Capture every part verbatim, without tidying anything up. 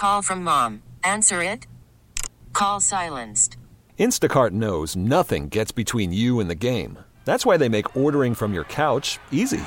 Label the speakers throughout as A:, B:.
A: Call from mom. Answer it. Call silenced.
B: Instacart knows nothing gets between you and the game. That's why they make ordering from your couch easy.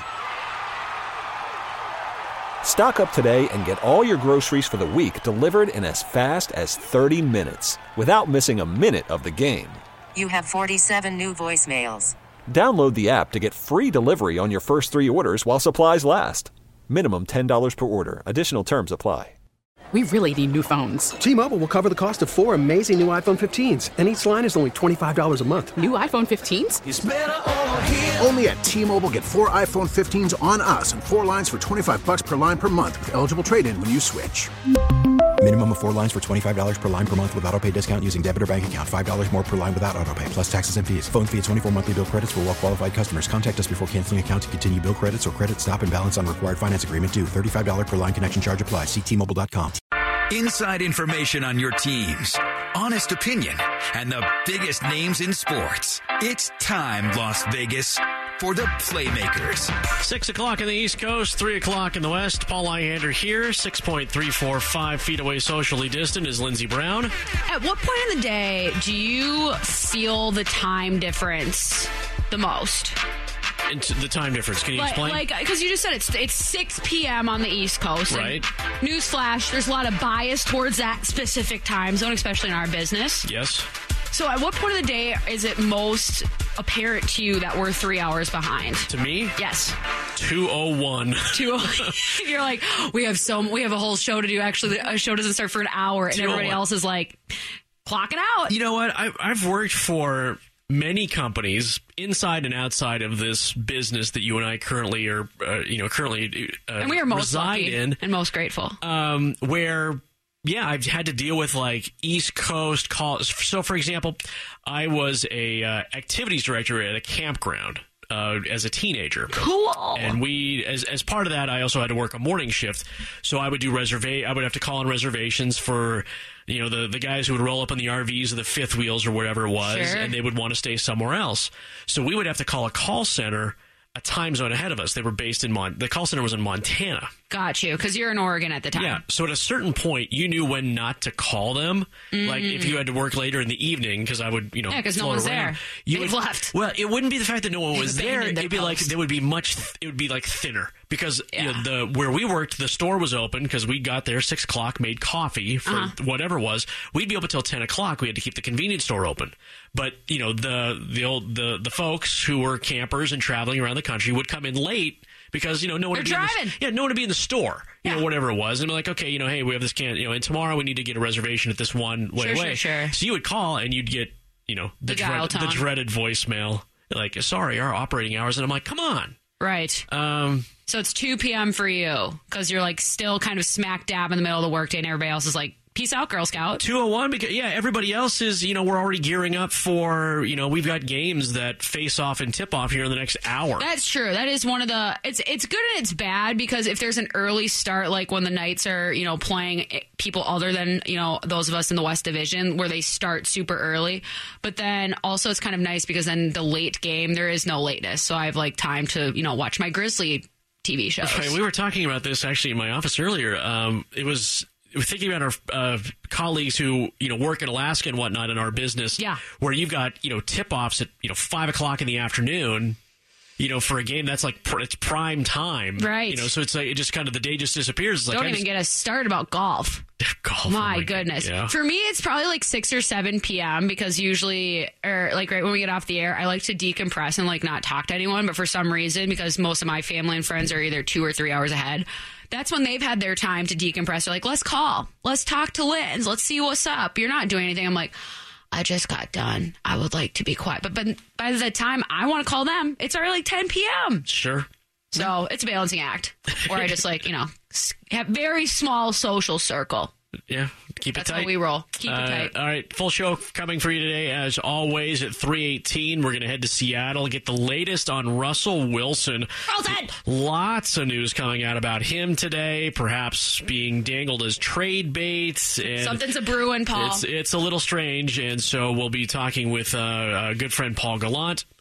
B: Stock up today and get all your groceries for the week delivered in as fast as thirty minutes without missing a minute of the game.
A: You have forty-seven new voicemails.
B: Download the app to get free delivery on your first three orders while supplies last. Minimum ten dollars per order. Additional terms apply.
C: We really need new phones.
D: T-Mobile will cover the cost of four amazing new iPhone fifteens, and each line is only twenty-five dollars a month.
C: New iPhone fifteens?
E: It's better over here. Only at T-Mobile, get four iPhone fifteens on us and four lines for twenty-five bucks per line per month with eligible trade-in when you switch.
F: Minimum of four lines for twenty-five dollars per line per month with autopay discount using debit or bank account. five dollars more per line without autopay, plus taxes and fees. Phone fee at twenty-four monthly bill credits for well-qualified customers. Contact us before canceling account to continue bill credits or credit stop and balance on required finance agreement due. thirty-five dollars per line connection charge applies. See T Mobile dot com.
G: Inside information on your teams, honest opinion, and the biggest names in sports. It's time, Las Vegas, for the Playmakers.
H: Six o'clock in the East Coast, three o'clock in the West. Paul Ihander here, six point three four five feet away socially distant is Lindsey Brown.
I: At what point in the day do you feel the time difference the most?
H: And the time difference, can you
I: like,
H: explain?
I: Like, because you just said it's it's six p.m. on the East Coast.
H: Right.
I: Newsflash, there's a lot of bias towards that specific time zone, especially in our business.
H: Yes.
I: So at what point of the day is it most apparent to you that we're three hours behind?
H: To me?
I: Yes.
H: two oh one.
I: two oh one. You're like, we have so we have a whole show to do. Actually, the show doesn't start for an hour, and everybody else is like, clock it out.
H: You know what? I, I've worked for many companies inside and outside of this business that you and I currently are, uh, you know, currently uh,
I: and we are most
H: reside
I: lucky
H: in,
I: and most grateful.
H: Um, where, yeah, I've had to deal with like East Coast calls. So, for example, I was a uh, activities director at a campground uh, as a teenager.
I: Cool.
H: And we, as as part of that, I also had to work a morning shift. So I would do reserva- I would have to call in reservations for, you know, the, the guys who would roll up on the R Vs or the fifth wheels or whatever it was,
I: sure.
H: and they would want to stay somewhere else. So we would have to call a call center a time zone ahead of us. They were based in Mon. The call center was in Montana.
I: Got you, because you're in Oregon at the time.
H: Yeah. So at a certain point, you knew when not to call them.
I: Mm.
H: Like if you had to work later in the evening, because I would, you know,
I: yeah, because no one's
H: around,
I: there.
H: You
I: They've
H: would,
I: left.
H: Well, it wouldn't be the fact that no one
I: They've
H: was there.
I: abandoned their
H: It'd be like
I: post.
H: there would be much. It would be like thinner because
I: Yeah.
H: you know, the where we worked, the store was open because we got there six o'clock, made coffee for
I: Uh-huh.
H: whatever it was. We'd be open till ten o'clock. We had to keep the convenience store open. But you know, the the old the the folks who were campers and traveling around the country would come in late. Because, you know, no one
I: They're
H: to be in
I: driving.
H: the, yeah, no one to be in the store, you
I: Yeah.
H: know, whatever it was. And be like, okay, you know, hey, we have this can, you know, and tomorrow we need to get a reservation at this one way
I: Sure,
H: away.
I: sure, sure.
H: So you would call and you'd get, you know, the,
I: The dial
H: dread, the
I: tone.
H: dreaded voicemail. Like, sorry, our operating hours. And I'm like, come on.
I: Right.
H: Um,
I: So it's two p.m. for you because you're like still kind of smack dab in the middle of the workday and everybody else is like, peace out, Girl Scout.
H: two oh one, because, yeah, everybody else is, you know, we're already gearing up for, you know, we've got games that face off and tip off here in the next hour.
I: That's true. That is one of the, it's it's good and it's bad because if there's an early start, like when the Knights are, you know, playing people other than, you know, those of us in the West Division where they start super early. But then also it's kind of nice because then the late game, there is no lateness. So I have like time to, you know, watch my Grizzly T V shows.
H: Right, we were talking about this actually in my office earlier. Um, it was... We're thinking about our uh, colleagues who, you know, work in Alaska and whatnot in our business,
I: yeah.
H: where you've got, you know, tip-offs at, you know, five o'clock in the afternoon, you know, for a game that's like, pr- it's prime time.
I: Right.
H: You know, so it's like, it just kind of, the day just disappears. It's like,
I: Don't
H: I
I: even
H: just,
I: get us started about golf.
H: golf.
I: My,
H: oh my
I: goodness.
H: God, yeah.
I: For me, it's probably like six or seven p.m. because usually, or like right when we get off the air, I like to decompress and like not talk to anyone. But for some reason, because most of my family and friends are either two or three hours ahead, that's when they've had their time to decompress. They're like, let's call. Let's talk to Linz. Let's see what's up. You're not doing anything. I'm like, I just got done. I would like to be quiet. But, but by the time I want to call them, it's already like ten p.m.
H: Sure.
I: So it's a balancing act. Or I just like, you know, have very small social circle.
H: Yeah, keep it
I: That's
H: tight.
I: how we roll. Keep
H: uh,
I: it tight.
H: All right, full show coming for you today. As always, at three eighteen, we're going to head to Seattle, get the latest on Russell Wilson.
I: Wilson!
H: Lots of news coming out about him today, perhaps being dangled as trade bait. And
I: Something's a brewing, Paul.
H: It's, it's a little strange, and so we'll be talking with uh, a good friend Paul Gallant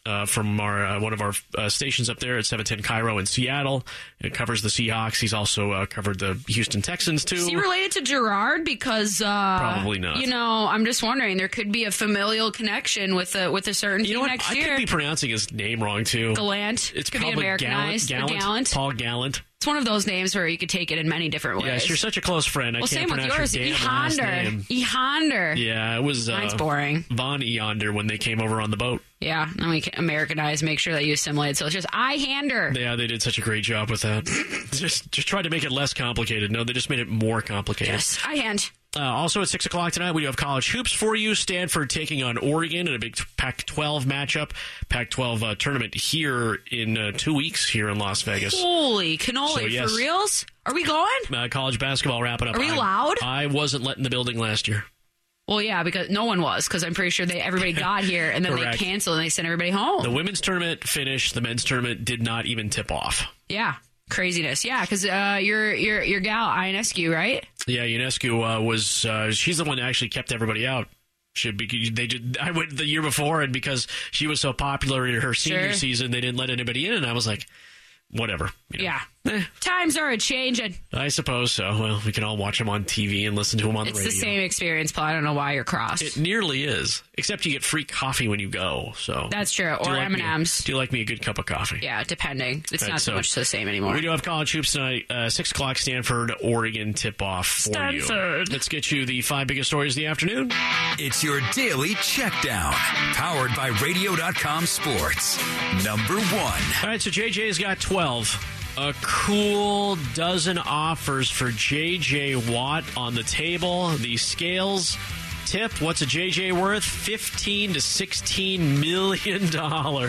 H: uh, from our uh, one of our uh, stations up there at seven ten Cairo in Seattle. It covers the Seahawks. He's also uh, covered the Houston Texans, too.
I: Is he related to Gerard? Because, uh,
H: probably not.
I: You know, I'm just wondering. There could be a familial connection with a, with a certain
H: you
I: team
H: know what?
I: next
H: I
I: year.
H: could be pronouncing his name wrong, too.
I: Gallant.
H: It's
I: could be
H: probably
I: Americanized.
H: Gallant,
I: Gallant.
H: Gallant,
I: Gallant.
H: Paul Gallant.
I: It's one of those names where you could take it in many different ways.
H: Yes, you're such a close friend. I
I: well,
H: can't
I: same with
H: pronounce
I: yours.
H: your damn last
I: E-Honder.
H: name.
I: E-Honder.
H: Yeah, it was uh,
I: Mine's boring.
H: Von Eonder when they came over on the boat.
I: Yeah, and we can Americanize, make sure that you assimilate. So it's just I-Hander.
H: Yeah, they did such a great job with that. just just tried to make it less complicated. No, they just made it more complicated.
I: Yes, I-Hand.
H: Uh, also at six o'clock tonight, we do have college hoops for you. Stanford taking on Oregon in a big Pac twelve matchup. Pac twelve uh, tournament here in uh, two weeks here in Las Vegas.
I: Holy cannoli,
H: So, yes.
I: for reals? Are we going?
H: Uh, college basketball wrapping up.
I: Are we
H: I,
I: allowed?
H: I wasn't let in the building last year.
I: Well, yeah, because no one was, because I'm pretty sure they everybody got here, and then
H: Correct.
I: they canceled, and they sent everybody home.
H: The women's tournament finished. The men's tournament did not even tip off.
I: Yeah, craziness. Yeah, because uh, your your your gal Ionescu, right?
H: Yeah, UNESCO uh, was. Uh, she's the one that actually kept everybody out. Should be they did. I went the year before, and because she was so popular in her senior
I: Sure.
H: season, they didn't let anybody in. And I was like, whatever. You know.
I: Yeah.
H: Eh,
I: Times are a changing.
H: I suppose so. Well, we can all watch them on T V and listen to them on
I: It's
H: the
I: the
H: radio.
I: same experience, Paul. I don't know why you're cross.
H: It nearly is, except you get free coffee when you go. So
I: That's true.
H: Do you
I: Or
H: like
I: M and
H: me-
I: M's.
H: Do you like me a good cup of coffee?
I: Yeah, depending. It's
H: Right,
I: not so
H: so
I: much the same anymore.
H: We do have college hoops tonight. Uh, six o'clock, Stanford, Oregon tip-off for
I: Stanford.
H: you. Let's get you the five biggest stories of the afternoon.
G: It's your daily check down, powered by radio dot com Sports. Number one.
H: All right, so J J's got twelve. A cool dozen offers for J J Watt on the table. The scales tip, what's a J J worth? fifteen to sixteen million dollars.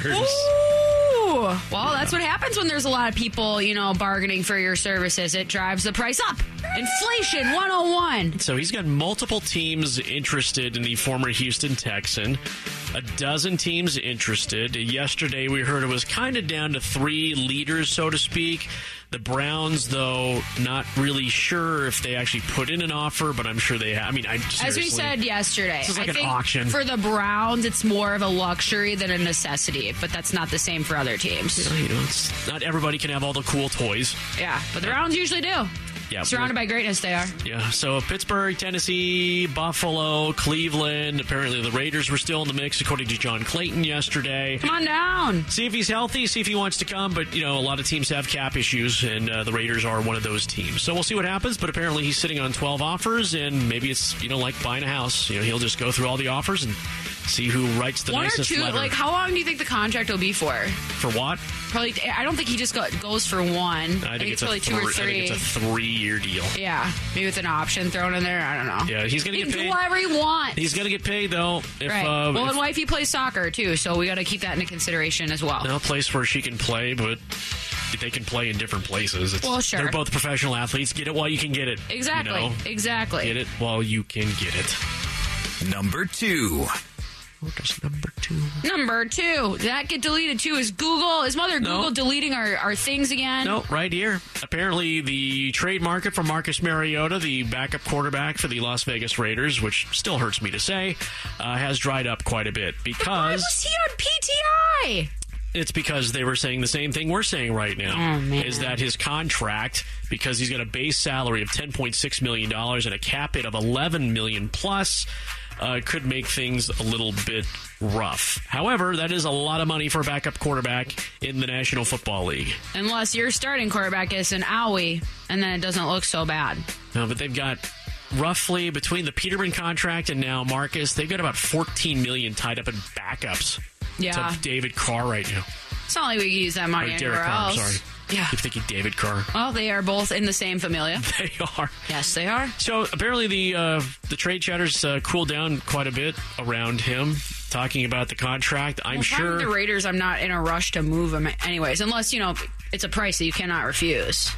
I: Ooh. Well, that's what happens when there's a lot of people, you know, bargaining for your services. It drives the price up. Inflation one oh one.
H: So he's got multiple teams interested in the former Houston Texan. A dozen teams interested. Yesterday, we heard it was kind of down to three leaders, so to speak. The Browns, though, not really sure if they actually put in an offer, but I'm sure they have. I mean, I seriously,
I: As we said yesterday,
H: This is like
I: I
H: an
I: think
H: auction.
I: for the Browns, it's more of a luxury than a necessity, but that's not the same for other teams.
H: you know, it's, not everybody can have all the cool toys.
I: Yeah, but the Browns usually do.
H: Yeah,
I: Surrounded by greatness, they are.
H: Yeah, so Pittsburgh, Tennessee, Buffalo, Cleveland. Apparently the Raiders were still in the mix, according to John Clayton yesterday.
I: Come on down.
H: See if he's healthy, see if he wants to come. But, you know, a lot of teams have cap issues, and uh, the Raiders are one of those teams. So we'll see what happens. But apparently he's sitting on twelve offers, and maybe it's, you know, like buying a house. You know, he'll just go through all the offers and see who writes the
I: One or
H: nicest
I: two,
H: letter.
I: like, how long do you think the contract will be for?
H: For what?
I: Probably, I don't think he just go, goes for one.
H: I think, it's,
I: probably
H: a
I: two or
H: three, I
I: three.
H: think it's a three-year deal.
I: Yeah, maybe with an option thrown in there. I don't know.
H: Yeah, he's going to
I: He
H: get
I: can
H: paid.
I: do whatever he wants.
H: He's going to get paid, though. If,
I: right.
H: uh,
I: well,
H: if,
I: and wifey plays soccer, too, so we got to keep that into consideration as well.
H: No place where she can play, but they can play in different places. It's,
I: Well, sure.
H: They're both professional athletes. Get it while you can get it.
I: Exactly.
H: You know?
I: Exactly.
H: Get it while you can get it.
G: Number two.
H: What does number two?
I: Number two. Did that get deleted, too? Is Google, is Mother
H: No.
I: Google deleting our, our things again?
H: No, right here. Apparently, the trade market for Marcus Mariota, the backup quarterback for the Las Vegas Raiders, which still hurts me to say, uh, has dried up quite a bit
I: Why
H: because
I: was he on P T I?
H: it's because they were saying the same thing we're saying right now.
I: Oh, man.
H: Is that his contract, because he's got a base salary of ten point six million dollars and a cap hit of eleven million dollars plus, uh, could make things a little bit rough. However, that is a lot of money for a backup quarterback in the National Football League.
I: Unless your starting quarterback is an owie, and then it doesn't look so bad.
H: No, but they've got roughly, between the Peterman contract and now Marcus, they've got about fourteen million dollars tied up in backups
I: Yeah.
H: to David Carr right now.
I: It's not like we could use that money
H: Or Derek
I: anywhere
H: Carr,
I: else.
H: I'm sorry.
I: Yeah.
H: I keep thinking David Carr.
I: Well, they are both in the same familia.
H: They are.
I: Yes, they are.
H: So apparently the uh, the trade chatter's uh, cooled down quite a bit around him, talking about the contract. I'm
I: Well, fine with
H: sure.
I: the Raiders, I'm not in a rush to move them anyways, unless, you know, it's a price that you cannot refuse.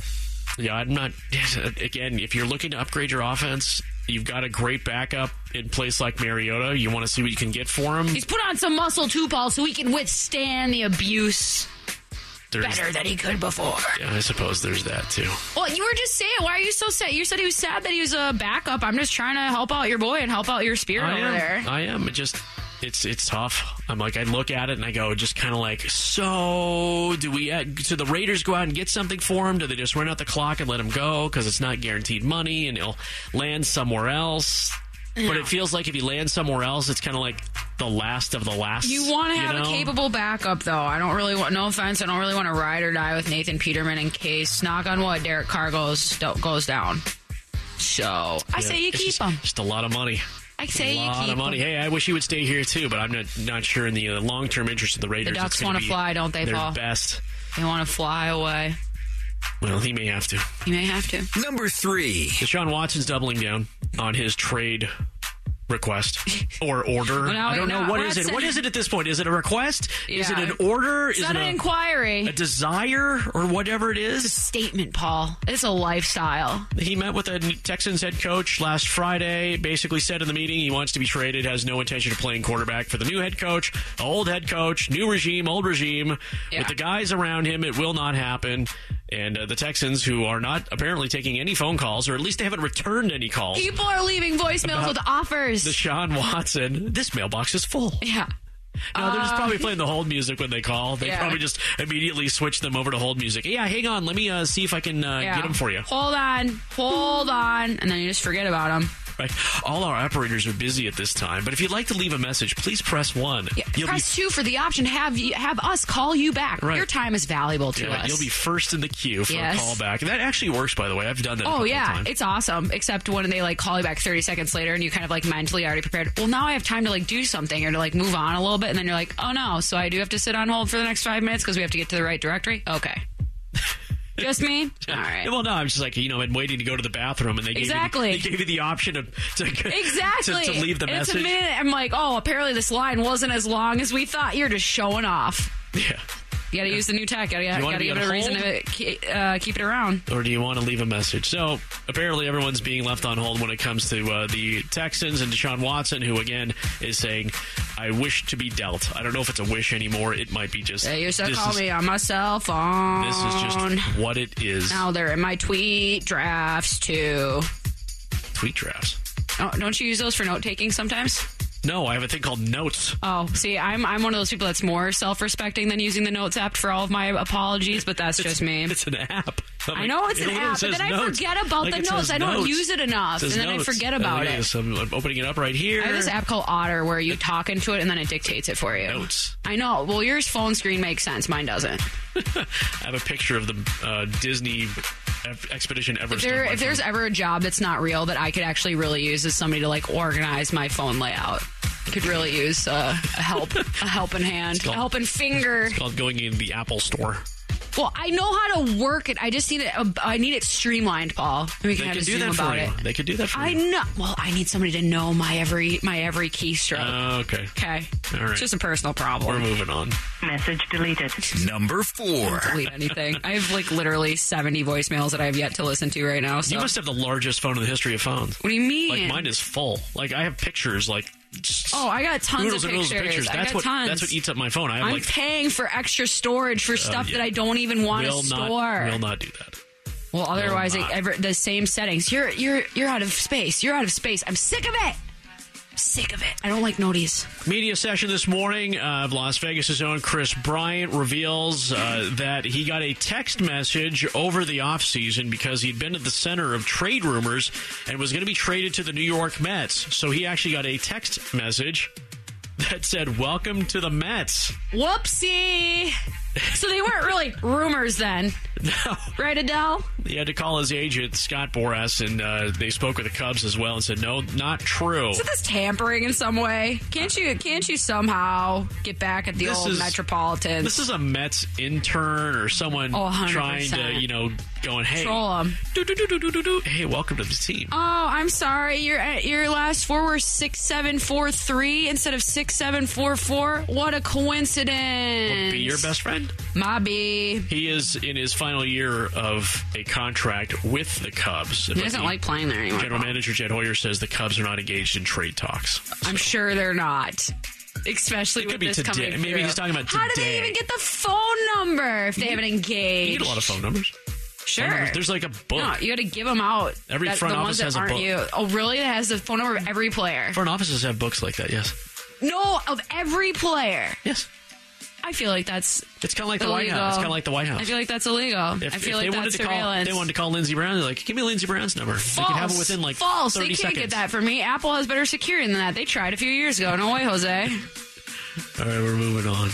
H: Yeah, I'm not. Again, if you're looking to upgrade your offense, you've got a great backup in place like Mariota. You want to see what you can get for him.
I: He's put on some muscle too, Paul, so he can withstand the abuse
H: There's-
I: better than he could before.
H: Yeah, I suppose there's that too.
I: Well, you were just saying, why are you so sad? You said he was sad that he was a backup. I'm just trying to help out your boy and help out your spirit
H: I
I: over
H: am.
I: there.
H: I am. It just It's it's tough. I'm like, I look at it and I go, just kind of like, so do we, uh, do the Raiders go out and get something for him? Do they just run out the clock and let him go because it's not guaranteed money and he'll land somewhere else? Yeah. But it feels like if he lands somewhere else, it's kind of like the last of the last.
I: You want to have
H: you know?
I: a capable backup, though. I don't really want, no offense, I don't really want to ride or die with Nathan Peterman in case, knock on wood, Derek Carr goes, goes down. So, I yeah, say you keep
H: just,
I: him.
H: Just a lot of money.
I: I say
H: a
I: you
H: lot
I: keep
H: of money.
I: him.
H: Hey, I wish he would stay here too, but I'm not not sure in the uh, long term interest of the Raiders.
I: The Ducks want to fly, don't they,
H: their
I: Paul?
H: Best.
I: They want to fly away.
H: Well, he may have to.
I: He may have to.
G: Number three.
H: Deshaun Watson's doubling down on his trade request or order.
I: Well,
H: I don't know. What is it?
I: Watson.
H: What is it at this point? Is it a request?
I: Yeah.
H: Is it an order?
I: It's
H: is
I: not
H: it
I: an
H: a,
I: inquiry.
H: a desire or whatever it is?
I: It's a statement, Paul. It's a lifestyle.
H: He met with the Texans head coach last Friday, basically said in the meeting he wants to be traded, has no intention of playing quarterback for the new head coach, old head coach, new regime, old regime.
I: Yeah.
H: With the guys around him, it will not happen. And uh, the Texans, who are not apparently taking any phone calls, or at least they haven't returned any calls.
I: People are leaving voicemails with offers.
H: Deshaun Watson, this mailbox is full.
I: Yeah.
H: No, they're just
I: Uh,
H: probably playing the hold music when they call. They
I: yeah.
H: probably just immediately switch them over to hold music. Yeah, hang on. Let me uh, see if I can uh,
I: Yeah.
H: get them for you.
I: Hold on. Hold on. And then you just forget about them.
H: Right. All our operators are busy at this time, but if you'd like to leave a message, please press one.
I: Yeah,
H: You'll
I: press
H: be,
I: two for the option to have you, have us call you back.
H: Right.
I: Your time is valuable to
H: yeah,
I: us.
H: You'll be first in the queue for
I: Yes.
H: a call back. That actually works, by the way. I've done that a
I: Oh
H: couple
I: yeah,
H: of times.
I: it's awesome. Except when they like call you back thirty seconds later, and you kind of like mentally already prepared. Well, now I have time to like do something or to like move on a little bit, and then you're like, oh no, so I do have to sit on hold for the next five minutes because we have to get to the right directory. Okay, just me. All right.
H: Well, no, I'm just like, you know, I'm waiting to go to the bathroom, and they gave,
I: Exactly.
H: you, the, they gave you the option of, to,
I: Exactly.
H: to, to leave the
I: and
H: message.
I: It's a minute. I'm like, oh, apparently this line wasn't as long as we thought. You're just showing off.
H: Yeah.
I: You got to use the new tech. Got to
H: wanna be
I: give it
H: on
I: a reason
H: hold?
I: to keep, uh, keep it around.
H: Or do you want to leave a message? So apparently everyone's being left on hold when it comes to uh, the Texans and Deshaun Watson, who again is saying, I wish to be dealt. I don't know if it's a wish anymore. It might be just...
I: They used to
H: this
I: call
H: is,
I: me on my cell phone.
H: This is just what it is.
I: Now they're in my tweet drafts, too.
H: Tweet drafts?
I: Oh, don't you use those for note-taking sometimes?
H: No, I have a thing called Notes.
I: Oh, see, I'm I'm one of those people that's more self-respecting than using the Notes app for all of my apologies, but that's just me.
H: It's an app. I'm
I: I
H: like,
I: know it's an
H: it
I: app, but then I
H: notes.
I: forget about
H: Like
I: the
H: it
I: notes.
H: says
I: I don't
H: notes.
I: use it enough,
H: It
I: and
H: says
I: then
H: notes.
I: I forget
H: Uh,
I: about
H: yeah,
I: it.
H: So I'm opening it up right here.
I: I have this app called Otter where you talk into it and then it dictates it for you.
H: Notes.
I: I know. Well, yours phone screen makes sense. Mine doesn't.
H: I have a picture of the uh, Disney Expedition Everest.
I: If, there,
H: on my
I: if there's
H: phone.
I: ever a job that's not real that I could actually really use is somebody to like organize my phone layout. Could really use uh, a help, a helping hand,
H: called-
I: a helping finger.
H: It's called going in the Apple Store.
I: Well, I know how to work it. I just need it. Uh, I need it streamlined, Paul. And we can
H: They
I: have
H: can
I: a
H: do
I: Zoom
H: that
I: about
H: for you.
I: it.
H: They could do that for
I: I
H: you.
I: know. Well, I need somebody to know my every my every keystroke.
H: Oh, okay.
I: Okay.
H: All right.
I: It's just a personal problem.
H: We're moving on.
J: Message deleted.
G: Number four.
I: Delete anything. I have like literally seventy voicemails that I have yet to listen to right now. So.
H: You must have the largest phone in the history of phones.
I: What do you mean?
H: Like mine is full. Like I have pictures. Like just
I: Oh, I got tons
H: oodles
I: of
H: and oodles
I: pictures.
H: of pictures.
I: I
H: That's
I: got
H: what
I: tons.
H: that's what eats up my phone. I have
I: I'm
H: like
I: paying for extra storage for stuff
H: yeah.
I: that I don't even want to
H: will not
I: store.
H: will not do that.
I: Well, otherwise,
H: Will
I: it,
H: not.
I: ever, the same settings. You're you're you're out of space. You're out of space. I'm sick of it. I'm sick of it. I don't like noties.
H: Media session this morning uh, of Las Vegas' own Chris Bryant reveals uh, that he got a text message over the offseason because he'd been at the center of trade rumors and was going to be traded to the New York Mets. So he actually got a text message that said, "Welcome to the Mets."
I: Whoopsie. So they weren't really rumors then.
H: No.
I: Right, Adele?
H: He had to call his agent, Scott Boras, and uh, they spoke with the Cubs as well and said, no, not true.
I: Isn't this tampering in some way? Can't you can't you somehow get back at the
H: This
I: old
H: is-
I: Metropolitans?
H: This is a Mets intern or someone
I: Oh, one hundred
H: trying to,
I: percent.
H: you know, going, hey,
I: Troll 'em.
H: do, do, do, do, do, do, do. Hey, welcome to the team.
I: Oh, I'm sorry. Your your last four were six seven four three instead of six seven four four. What a coincidence!
H: Be your best friend.
I: My B.
H: He is in his final year of a contract with the Cubs.
I: He doesn't like playing there anymore.
H: General Manager Jed Hoyer says the Cubs are not engaged in trade talks.
I: I'm sure they're not. Especially
H: It
I: with
H: could be
I: this
H: today.
I: coming
H: Maybe
I: through.
H: he's talking about
I: How do they
H: today.
I: even get the phone number if they haven't engaged?
H: You get a lot of phone numbers.
I: Sure.
H: Phone numbers. There's like a book.
I: No, you got to give them out.
H: Every
I: That-
H: front
I: the
H: office
I: ones that
H: has a
I: aren't
H: book.
I: You. Oh, really? It has the phone number of every player.
H: Front offices have books like that, yes.
I: No, of every player.
H: Yes.
I: I feel like that's
H: It's kind of like the
I: illegal.
H: White House. It's kind of like the White House.
I: I feel like that's illegal.
H: If,
I: I feel
H: if
I: like
H: they wanted
I: that's
H: to call,
I: surveillance.
H: they wanted to call Lindsey Brown. They're like, give me Lindsey Brown's number.
I: False.
H: They could have it within like
I: False.
H: thirty
I: They can't
H: seconds.
I: get that from me. Apple has better security than that. They tried a few years ago. No way, Jose.
H: All right, we're moving on.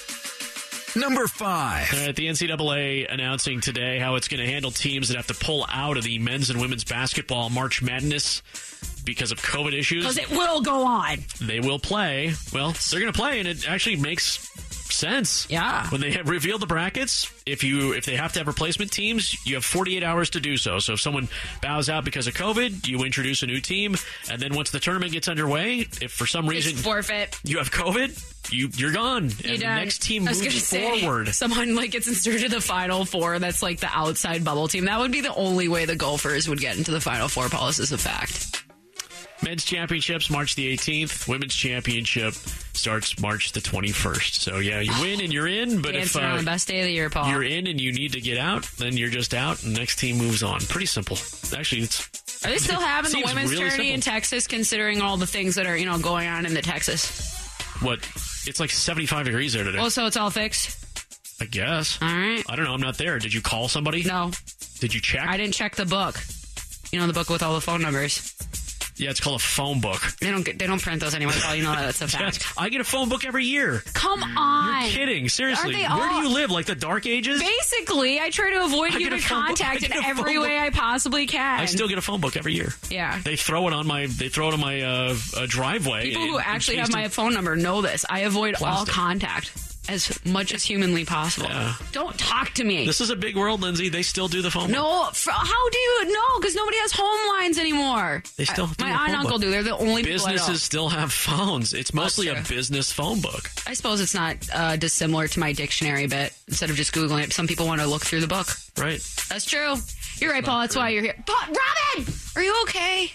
G: Number five.
H: All right, the N C double A announcing today how it's going to handle teams that have to pull out of the men's and women's basketball March Madness because of COVID issues.
I: Because it will go on.
H: They will play. Well, they're going to play, and it actually makes sense.
I: Yeah.
H: When they have revealed the brackets, if you if they have to have replacement teams, you have forty-eight hours to do so. So if someone bows out because of COVID, you introduce a new team, and then once the tournament gets underway, if for some reason
I: It's forfeit.
H: you have COVID, you you're gone, and
I: You're
H: the
I: done.
H: next team
I: I was
H: moves
I: gonna say,
H: forward.
I: Someone like gets inserted to the Final Four. That's like the outside bubble team. That would be the only way the Gophers would get into the Final Four. Paul, this is a fact.
H: Men's championships March the eighteenth. Women's championship starts March the twenty-first. So yeah, you win and you're in. But
I: Dancing
H: if uh,
I: on the best day of the year, Paul.
H: you're in and you need to get out, then you're just out, and the next team moves on. Pretty simple. Actually, it's
I: Are they still having the
H: seems
I: women's
H: really
I: tourney in
H: simple.
I: Texas, considering all the things that are you know going on in the Texas?
H: what it's like seventy-five degrees there today.
I: Oh, so it's all fixed.
H: I guess.
I: All right.
H: I don't know. I'm not there. Did you call somebody?
I: No,
H: Did you check?
I: I didn't check the book. You know the book with all the phone numbers.
H: Yeah, it's called a phone book.
I: They don't get, they don't print those anymore. Paul. You know that. That's a
H: Yes,
I: fact.
H: I get a phone book every year.
I: Come on.
H: You're kidding. Seriously.
I: Aren't they
H: Where do
I: all-
H: you live? Like the dark ages?
I: Basically, I try to avoid
H: I get
I: human
H: a phone book-
I: contact
H: I
I: in
H: get a
I: every
H: phone
I: way
H: book.
I: I possibly can.
H: I still get a phone book every year.
I: Yeah.
H: They throw it on my they throw it on my uh, uh, driveway.
I: People who
H: and- and
I: actually have
H: paste
I: my
H: it-
I: phone number know this. I avoid all
H: Plastic.
I: contact as much as humanly possible.
H: Yeah.
I: Don't talk to me.
H: This is a big world, Lindsay. They still do the phone book.
I: No, fr- how do you no? Because nobody has home lines anymore.
H: They still
I: Uh,
H: do
I: my
H: a
I: aunt
H: phone
I: and uncle
H: book.
I: do. They're the only people I know.
H: Businesses still have phones. It's mostly a
I: true.
H: business phone book.
I: I suppose it's not uh, dissimilar to my dictionary bit. Instead of just Googling it, some people want to look through the book.
H: Right.
I: That's true. You're right, Paul. That's why you're here. But Robin, are you okay?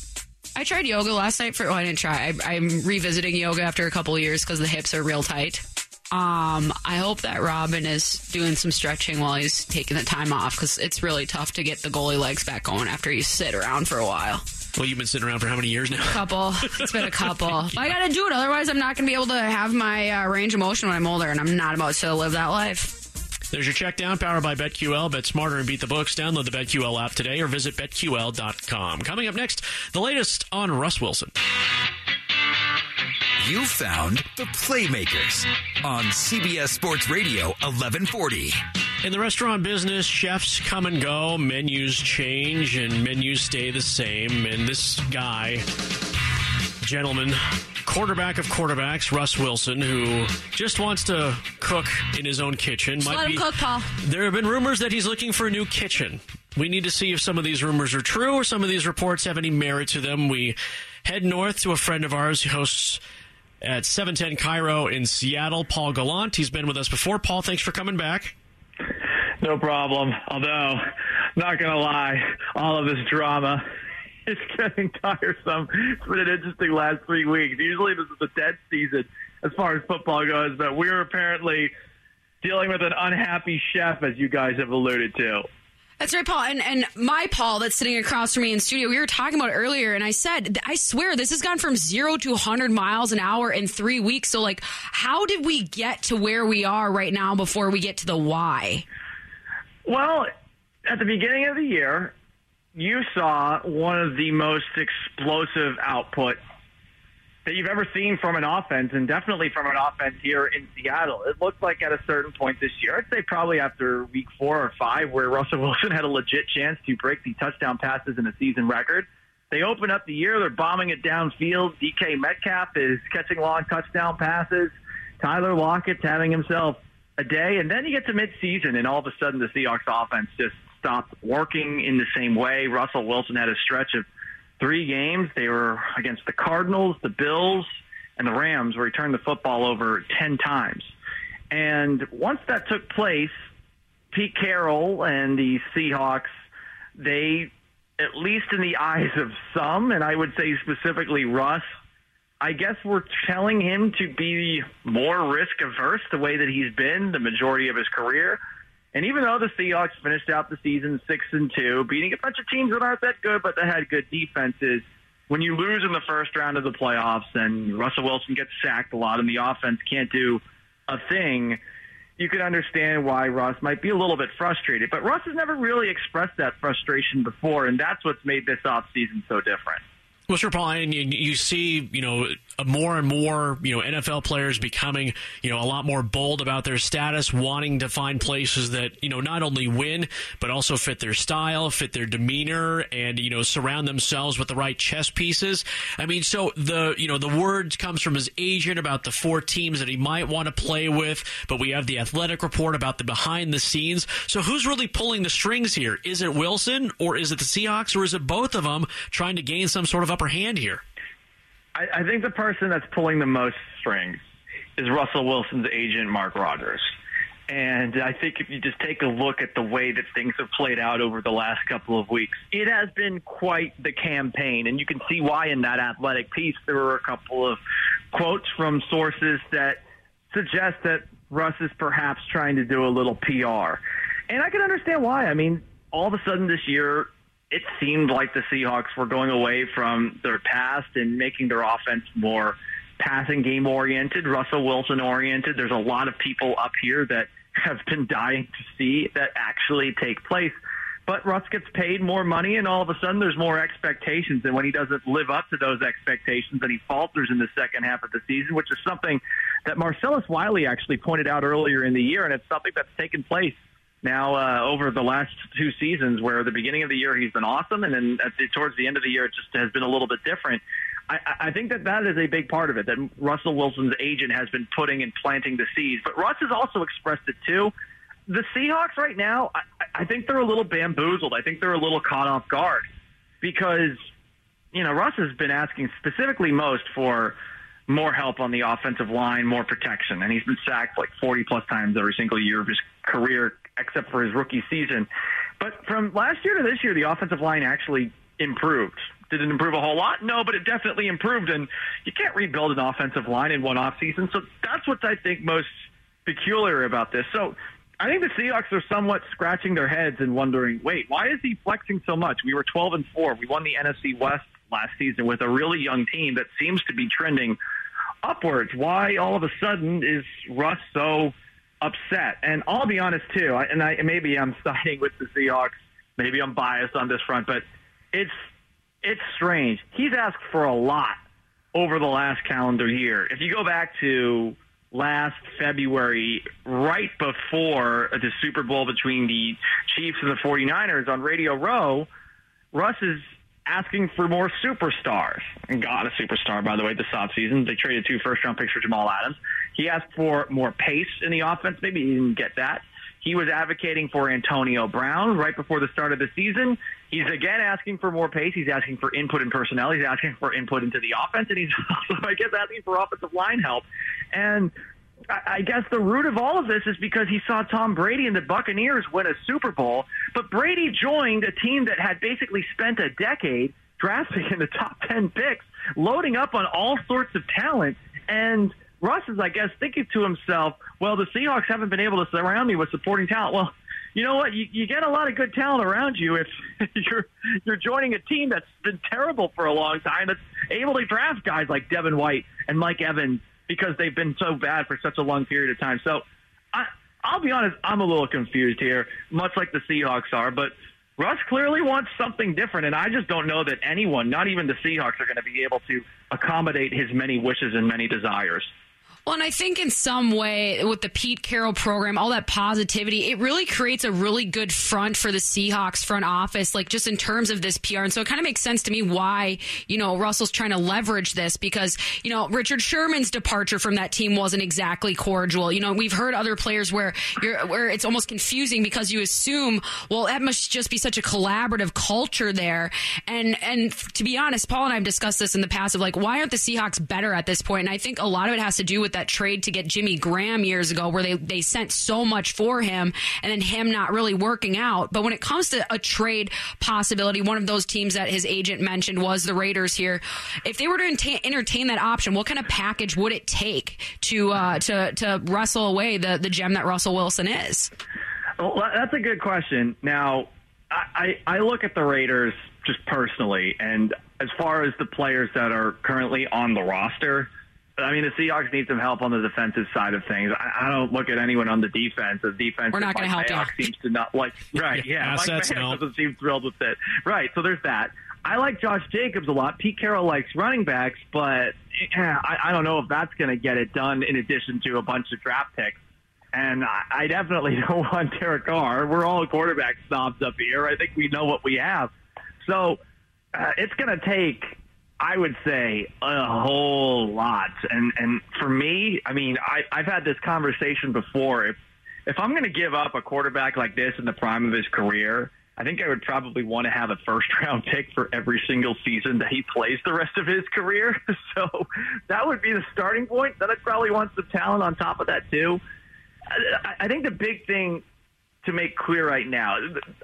I: I tried yoga last night for. Oh, I didn't try. I, I'm revisiting yoga after a couple of years because the hips are real tight. Um, I hope that Robin is doing some stretching while he's taking the time off because it's really tough to get the goalie legs back going after you sit around for a while.
H: Well, you've been sitting around for how many years now?
I: Couple. It's been a couple. I got to do it. Otherwise, I'm not going to be able to have my uh, range of motion when I'm older, and I'm not about to live that life.
H: There's your check down, powered by BetQL. Bet smarter and beat the books. Download the BetQL app today or visit bet Q L dot com. Coming up next, the latest on Russ Wilson.
G: You found the Playmakers on C B S Sports Radio eleven forty.
H: In the restaurant business, chefs come and go, menus change, and menus stay the same. And this guy, gentleman, quarterback of quarterbacks, Russ Wilson, who just wants to cook in his own kitchen.
I: Just let him cook, Paul.
H: There have been rumors that he's looking for a new kitchen. We need to see if some of these rumors are true or some of these reports have any merit to them. We head north to a friend of ours who hosts at seven ten Cairo in Seattle, Paul Gallant. He's been with us before. Paul, thanks for coming back.
J: No problem. Although, not going to lie, all of this drama is getting tiresome. It's been an interesting last three weeks. Usually this is a dead season as far as football goes, but we're apparently dealing with an unhappy chef, as you guys have alluded to.
I: That's right, Paul. And and my Paul that's sitting across from me in studio, we were talking about it earlier, and I said, I swear, this has gone from zero to one hundred miles an hour in three weeks. So, like, how did we get to where we are right now before we get to the why?
J: Well, at the beginning of the year, you saw one of the most explosive output that you've ever seen from an offense, and definitely from an offense here in Seattle. It looked like at a certain point this year, I'd say probably after week four or five, where Russell Wilson had a legit chance to break the touchdown passes in a season record. They open up the year, they're bombing it downfield. D K Metcalf is catching long touchdown passes. Tyler Lockett's having himself a day. And then you get to midseason, and all of a sudden the Seahawks offense just stopped working in the same way. Russell Wilson had a stretch of three games. They were against the Cardinals, the Bills, and the Rams, where he turned the football over ten times. And once that took place, Pete Carroll and the Seahawks, they, at least in the eyes of some, and I would say specifically Russ, I guess we're telling him to be more risk-averse the way that he's been the majority of his career. And even though the Seahawks finished out the season six and two, beating a bunch of teams that aren't that good, but that had good defenses, when you lose in the first round of the playoffs and Russell Wilson gets sacked a lot and the offense can't do a thing, you can understand why Russ might be a little bit frustrated. But Russ has never really expressed that frustration before, and that's what's made this offseason so different.
H: Well, sure, Paul, and you, you see, you know, more and more, you know, N F L players becoming, you know, a lot more bold about their status, wanting to find places that, you know, not only win, but also fit their style, fit their demeanor, and, you know, surround themselves with the right chess pieces. I mean, so the, you know, the word comes from his agent about the four teams that he might want to play with, but we have the Athletic report about the behind the scenes. So who's really pulling the strings here? Is it Wilson, or is it the Seahawks, or is it both of them trying to gain some sort of upper hand here?
J: I, I think the person that's pulling the most strings is Russell Wilson's agent, Mark Rodgers. And I think if you just take a look at the way that things have played out over the last couple of weeks, it has been quite the campaign. And you can see why in that Athletic piece there were a couple of quotes from sources that suggest that Russ is perhaps trying to do a little P R. And I can understand why. I mean, all of a sudden this year, it seemed like the Seahawks were going away from their past and making their offense more passing game oriented, Russell Wilson oriented. There's a lot of people up here that have been dying to see that actually take place. But Russ gets paid more money, and all of a sudden there's more expectations. And when he doesn't live up to those expectations, then he falters in the second half of the season, which is something that Marcellus Wiley actually pointed out earlier in the year, and it's something that's taken place now uh, over the last two seasons, where at the beginning of the year he's been awesome, and then at the, towards the end of the year it just has been a little bit different. I, I think that that is a big part of it, that Russell Wilson's agent has been putting and planting the seeds. But Russ has also expressed it too. The Seahawks right now, I, I think they're a little bamboozled. I think they're a little caught off guard because, you know, Russ has been asking specifically most for more help on the offensive line, more protection. And he's been sacked like forty plus times every single year of his career, except for his rookie season. But from last year to this year, the offensive line actually improved. Did it improve a whole lot? No, but it definitely improved. And you can't rebuild an offensive line in one offseason. So that's what I think most peculiar about this. So I think the Seahawks are somewhat scratching their heads and wondering, wait, why is he flexing so much? We were twelve and four. We won the N F C West last season with a really young team that seems to be trending upwards. Why all of a sudden is Russ so upset? And I'll be honest too, and I, maybe I'm siding with the Seahawks, maybe I'm biased on this front, but it's it's strange. He's asked for a lot over the last calendar year. If you go back to last February, right before the Super Bowl between the Chiefs and the forty-niners on Radio Row, Russ is asking for more superstars, and got a superstar, by the way, this offseason. They traded two first-round picks for Jamal Adams. He asked for more pace in the offense. Maybe he didn't get that. He was advocating for Antonio Brown right before the start of the season. He's again asking for more pace. He's asking for input in personnel. He's asking for input into the offense, and he's also, I guess, asking for offensive line help. And I guess the root of all of this is because he saw Tom Brady and the Buccaneers win a Super Bowl, but Brady joined a team that had basically spent a decade drafting in the top ten picks, loading up on all sorts of talent, and Russ is, I guess, thinking to himself, well, the Seahawks haven't been able to surround me with supporting talent. Well, you know what? You, you get a lot of good talent around you if you're you're joining a team that's been terrible for a long time, that's able to draft guys like Devin White and Mike Evans because they've been so bad for such a long period of time. So I, I'll be honest, I'm a little confused here, much like the Seahawks are, but Russ clearly wants something different, and I just don't know that anyone, not even the Seahawks, are going to be able to accommodate his many wishes and many desires.
I: Well, and I think in some way with the Pete Carroll program, all that positivity, it really creates a really good front for the Seahawks front office, like just in terms of this P R. And so it kind of makes sense to me why, you know, Russell's trying to leverage this because, you know, Richard Sherman's departure from that team wasn't exactly cordial. You know, we've heard other players where you're, where it's almost confusing because you assume, well, that must just be such a collaborative culture there. And, and to be honest, Paul and I have discussed this in the past of like, why aren't the Seahawks better at this point? And I think a lot of it has to do with that trade to get Jimmy Graham years ago where they, they sent so much for him and then him not really working out. But when it comes to a trade possibility, one of those teams that his agent mentioned was the Raiders here. If they were to entertain, entertain that option, what kind of package would it take to uh, to, to wrestle away the, the gem that Russell Wilson is?
J: Well, that's a good question. Now, I, I look at the Raiders just personally, and as far as the players that are currently on the roster, I mean, the Seahawks need some help on the defensive side of things. I, I don't look at anyone on the defense. The defense,
I: we're not going to help you.
J: Seems to not like right. Yeah,
H: Assets,
J: Mike
H: no.
J: Mayock doesn't seem thrilled with it. Right. So there's that. I like Josh Jacobs a lot. Pete Carroll likes running backs, but yeah, I, I don't know if that's going to get it done. In addition to a bunch of draft picks, and I, I definitely don't want Derek Carr. We're all quarterback snobs up here. I think we know what we have. So uh, it's going to take, I would say, a whole lot. And and for me, I mean, I, I've had this conversation before. If if I'm going to give up a quarterback like this in the prime of his career, I think I would probably want to have a first-round pick for every single season that he plays the rest of his career. So that would be the starting point. Then I'd probably want some talent on top of that, too. I, I think the big thing to make clear right now,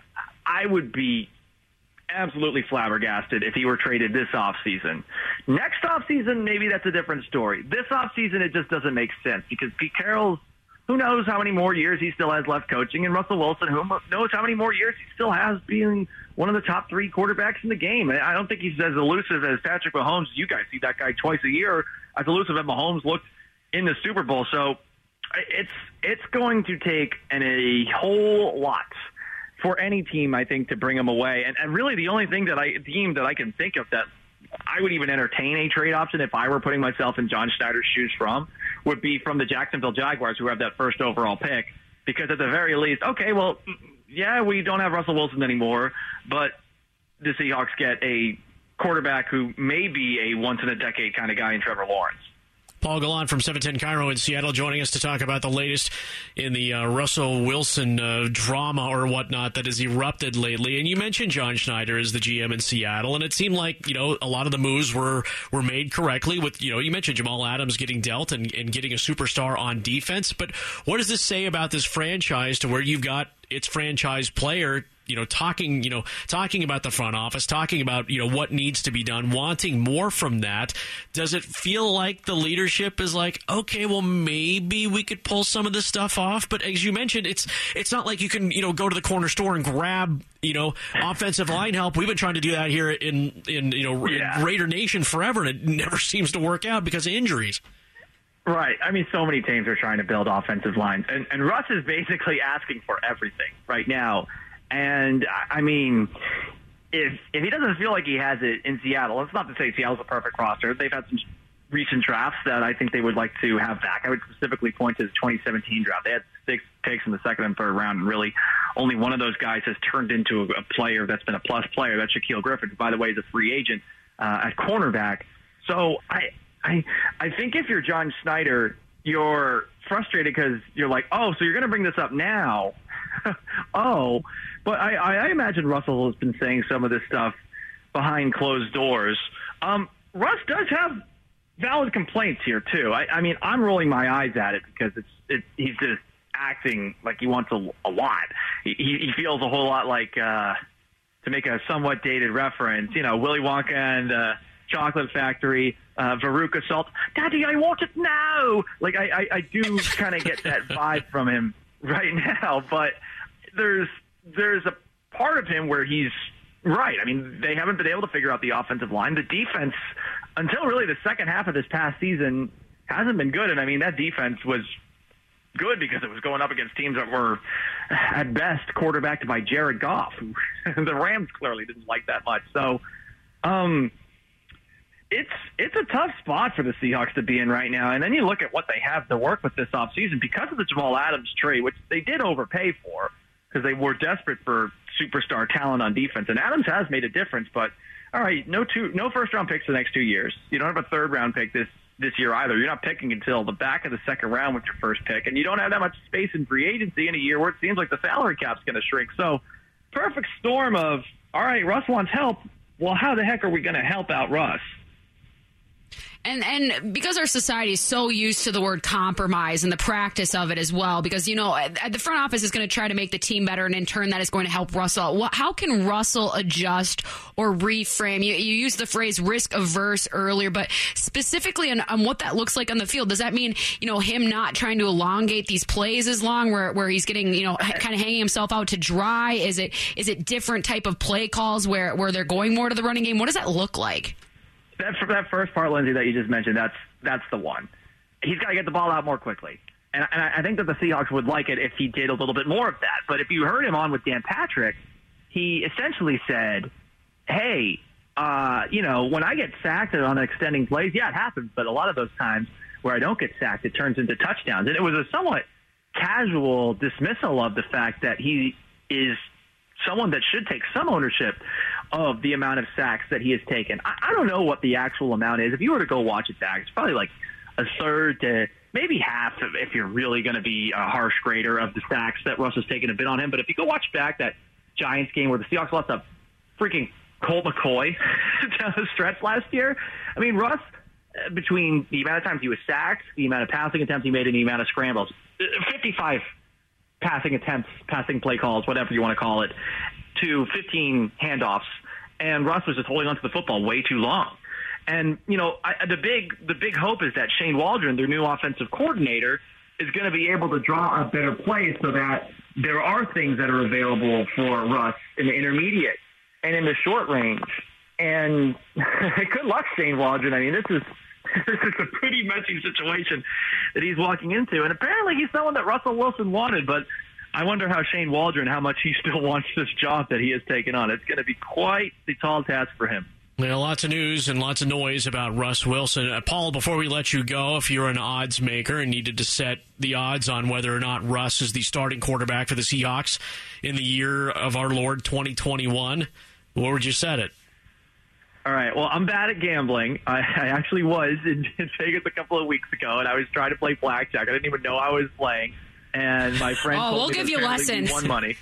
J: I would be absolutely flabbergasted if he were traded this offseason. Next offseason, maybe that's a different story. This offseason, it just doesn't make sense because Pete Carroll's, who knows how many more years he still has left coaching, and Russell Wilson, who knows how many more years he still has being one of the top three quarterbacks in the game. I don't think he's as elusive as Patrick Mahomes. You guys see that guy twice a year, as elusive as Mahomes looked in the Super Bowl. So it's it's going to take an, a whole lot for any team, I think, to bring him away. And, and really the only thing that I team that I can think of that I would even entertain a trade option if I were putting myself in John Schneider's shoes from would be from the Jacksonville Jaguars, who have that first overall pick. Because at the very least, okay, well, yeah, we don't have Russell Wilson anymore, but the Seahawks get a quarterback who may be a once-in-a-decade kind of guy in Trevor Lawrence.
H: Paul Gallant from seven ten Cairo in Seattle joining us to talk about the latest in the uh, Russell Wilson uh, drama or whatnot that has erupted lately. And you mentioned John Schneider as the G M in Seattle, and it seemed like, you know, a lot of the moves were, were made correctly with, you know, you mentioned Jamal Adams getting dealt and, and getting a superstar on defense. But what does this say about this franchise to where you've got its franchise player, you know, talking, you know, talking about the front office, talking about, you know, what needs to be done, wanting more from that? Does it feel like the leadership is like, okay, well, maybe we could pull some of this stuff off? But as you mentioned, it's it's not like you can, you know, go to the corner store and grab, you know, offensive line help. We've been trying to do that here in, in you know, yeah. in Raider Nation forever, and it never seems to work out because of injuries.
J: Right. I mean, so many teams are trying to build offensive lines, and, and Russ is basically asking for everything right now. And, I mean, if if he doesn't feel like he has it in Seattle, it's not to say Seattle's a perfect roster. They've had some recent drafts that I think they would like to have back. I would specifically point to the twenty seventeen draft. They had six picks in the second and third round, and really only one of those guys has turned into a, a player that's been a plus player. That's Shaquille Griffin, who, by the way, is a free agent uh, at cornerback. So I, I, I think if you're John Schneider, you're frustrated because you're like, oh, so you're going to bring this up now. oh, but I, I imagine Russell has been saying some of this stuff behind closed doors. Um, Russ does have valid complaints here, too. I, I mean, I'm rolling my eyes at it because it's it, he's just acting like he wants a, a lot. He, he feels a whole lot like, uh, to make a somewhat dated reference, you know, Willy Wonka and uh, Chocolate Factory, uh, Veruca Salt. Daddy, I want it now. Like, I, I, I do kind of get that vibe from him right now, but there's there's a part of him where he's right. I mean, they haven't been able to figure out the offensive line. The defense, until really the second half of this past season, hasn't been good. And, I mean, that defense was good because it was going up against teams that were, at best, quarterbacked by Jared Goff. The Rams clearly didn't like that much. So, um, it's it's a tough spot for the Seahawks to be in right now. And then you look at what they have to work with this offseason because of the Jamal Adams trade, which they did overpay for because they were desperate for superstar talent on defense. And Adams has made a difference, but all right, no two, no first-round picks the next two years. You don't have a third-round pick this, this year either. You're not picking until the back of the second round with your first pick, and you don't have that much space in free agency in a year where it seems like the salary cap's going to shrink. So perfect storm of, all right, Russ wants help. Well, how the heck are we going to help out Russ?
I: And and because our society is so used to the word compromise and the practice of it as well, because, you know, the front office is going to try to make the team better, and in turn that is going to help Russell. How can Russell adjust or reframe? You, you used the phrase risk averse earlier, but specifically on, on what that looks like on the field. Does that mean, you know, him not trying to elongate these plays as long, where, where he's getting, you know, kind of hanging himself out to dry? Is it is it different type of play calls where, where they're going more to the running game? What does that look like?
J: That, that first part, Lindsay, that you just mentioned, that's that's the one. He's got to get the ball out more quickly. And, and I think that the Seahawks would like it if he did a little bit more of that. But if you heard him on with Dan Patrick, he essentially said, hey, uh, you know, when I get sacked on extending plays, yeah, it happens. But a lot of those times where I don't get sacked, it turns into touchdowns. And it was a somewhat casual dismissal of the fact that he is someone that should take some ownership of the amount of sacks that he has taken. I, I don't know what the actual amount is. If you were to go watch it back, it's probably like a third to maybe half of, if you're really going to be a harsh grader, of the sacks that Russ has taken a bit on him. But if you go watch back that Giants game where the Seahawks lost a freaking Colt McCoy down the stretch last year, I mean, Russ, uh, between the amount of times he was sacked, the amount of passing attempts he made, and the amount of scrambles, fifty-five passing attempts, passing play calls, whatever you want to call it, to fifteen handoffs, and Russ was just holding onto the football way too long. And, you know, I, the big the big hope is that Shane Waldron, their new offensive coordinator, is going to be able to draw up better plays so that there are things that are available for Russ in the intermediate and in the short range. And good luck, Shane Waldron. I mean, this is this is a pretty messy situation that he's walking into. And apparently he's someone that Russell Wilson wanted, but I wonder how Shane Waldron, how much he still wants this job that he has taken on. It's going to be quite the tall task for him.
H: Yeah, lots of news and lots of noise about Russ Wilson. Uh, Paul, before we let you go, if you're an odds maker and needed to set the odds on whether or not Russ is the starting quarterback for the Seahawks in the year of our Lord twenty twenty-one, where would you set it?
J: All right. Well, I'm bad at gambling. I, I actually was in, in Vegas a couple of weeks ago, and I was trying to play blackjack. I didn't even know I was playing. And my friend
I: oh,
J: told
I: we'll
J: me
I: give
J: that
I: you
J: apparently
I: lessons.
J: we won money.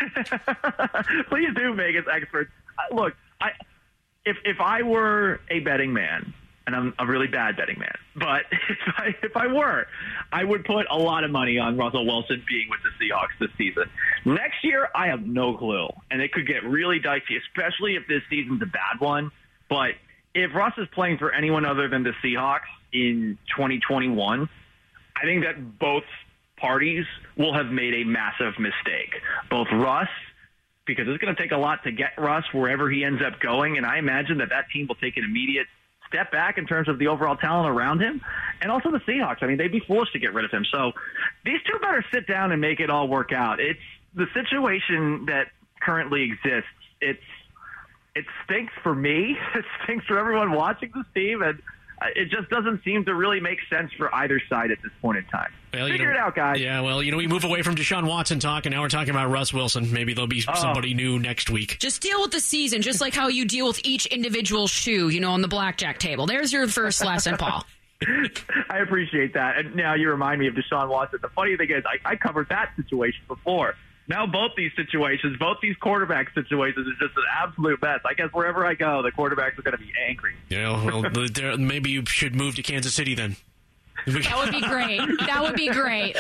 J: Please do, Vegas experts. Uh, look, I if if I were a betting man, and I'm a really bad betting man, but if I if I were, I would put a lot of money on Russell Wilson being with the Seahawks this season. Next year, I have no clue, and it could get really dicey, especially if this season's a bad one. But if Russ is playing for anyone other than the Seahawks in twenty twenty-one, I think that both parties will have made a massive mistake. Both Russ, because it's going to take a lot to get Russ wherever he ends up going, and I imagine that that team will take an immediate step back in terms of the overall talent around him, and also the Seahawks. I mean, they'd be forced to get rid of him. So these two better sit down and make it all work out. It's the situation that currently exists. It's It stinks for me. It stinks for everyone watching this team, and it just doesn't seem to really make sense for either side at this point in time.
H: Well,
J: Figure
H: know,
J: it out, guys.
H: Yeah, well, you know, we move away from Deshaun Watson talk, and now we're talking about Russ Wilson. Maybe there'll be
J: oh.
H: somebody new next week.
I: Just deal with the season, just like how you deal with each individual shoe, you know, on the blackjack table. There's your first lesson, Paul.
J: I appreciate that. And now you remind me of Deshaun Watson. The funny thing is, I, I covered that situation before. Now both these situations, both these quarterback situations is just an absolute mess. I guess wherever I go, the quarterbacks are going to be angry.
H: Yeah, well, maybe you should move to Kansas City then.
I: That would be great. That would be great.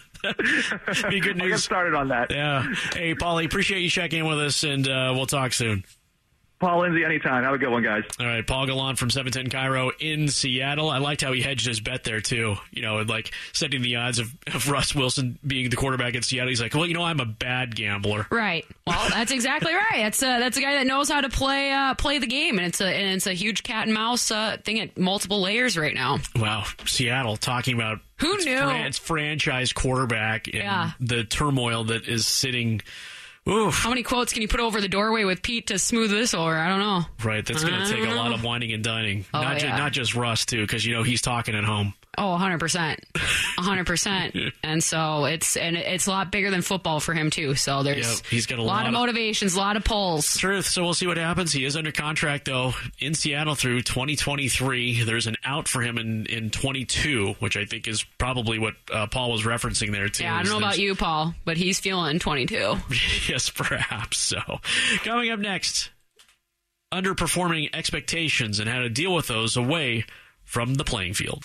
H: Be good news.
J: I'll get started on that.
H: Yeah. Hey, Paulie, appreciate you checking in with us, and uh, we'll talk soon.
J: Paul Lindsay, anytime. Have a good one, guys.
H: All right, Paul Gallant from seven ten Cairo in Seattle. I liked how he hedged his bet there, too. You know, like setting the odds of, of Russ Wilson being the quarterback in Seattle. He's like, well, you know, I'm a bad gambler.
I: Right. Well, that's exactly right. That's a, that's a guy that knows how to play uh, play the game, and it's a and it's a huge cat and mouse uh, thing at multiple layers right now.
H: Wow, Seattle talking about
I: who
H: its
I: knew
H: fran- its franchise quarterback and
I: yeah.
H: the turmoil that is sitting. Oof.
I: How many quotes can you put over the doorway with Pete to smooth this over? I don't know.
H: Right, that's going to take a lot of whining and dining.
I: Oh,
H: not,
I: yeah.
H: ju- not just Russ, too, because, you know, he's talking at home.
I: Oh, one hundred percent. one hundred percent. And so it's and it's a lot bigger than football for him, too. So there's
H: yep, he's got a
I: lot,
H: lot
I: of motivations, a lot of pulls.
H: Truth. So we'll see what happens. He is under contract, though, in Seattle through twenty twenty-three. There's an out for him in, in twenty-two, which I think is probably what uh, Paul was referencing there, too.
I: Yeah, I don't know about you, Paul, but he's feeling twenty-two.
H: Yes, perhaps. So coming up next, underperforming expectations and how to deal with those away from the playing field.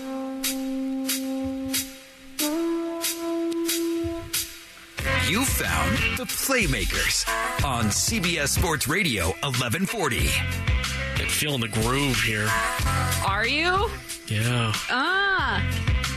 G: You found the Playmakers on C B S Sports Radio eleven forty.
H: I'm feeling the groove here.
I: Are you?
H: Yeah.
I: Ah.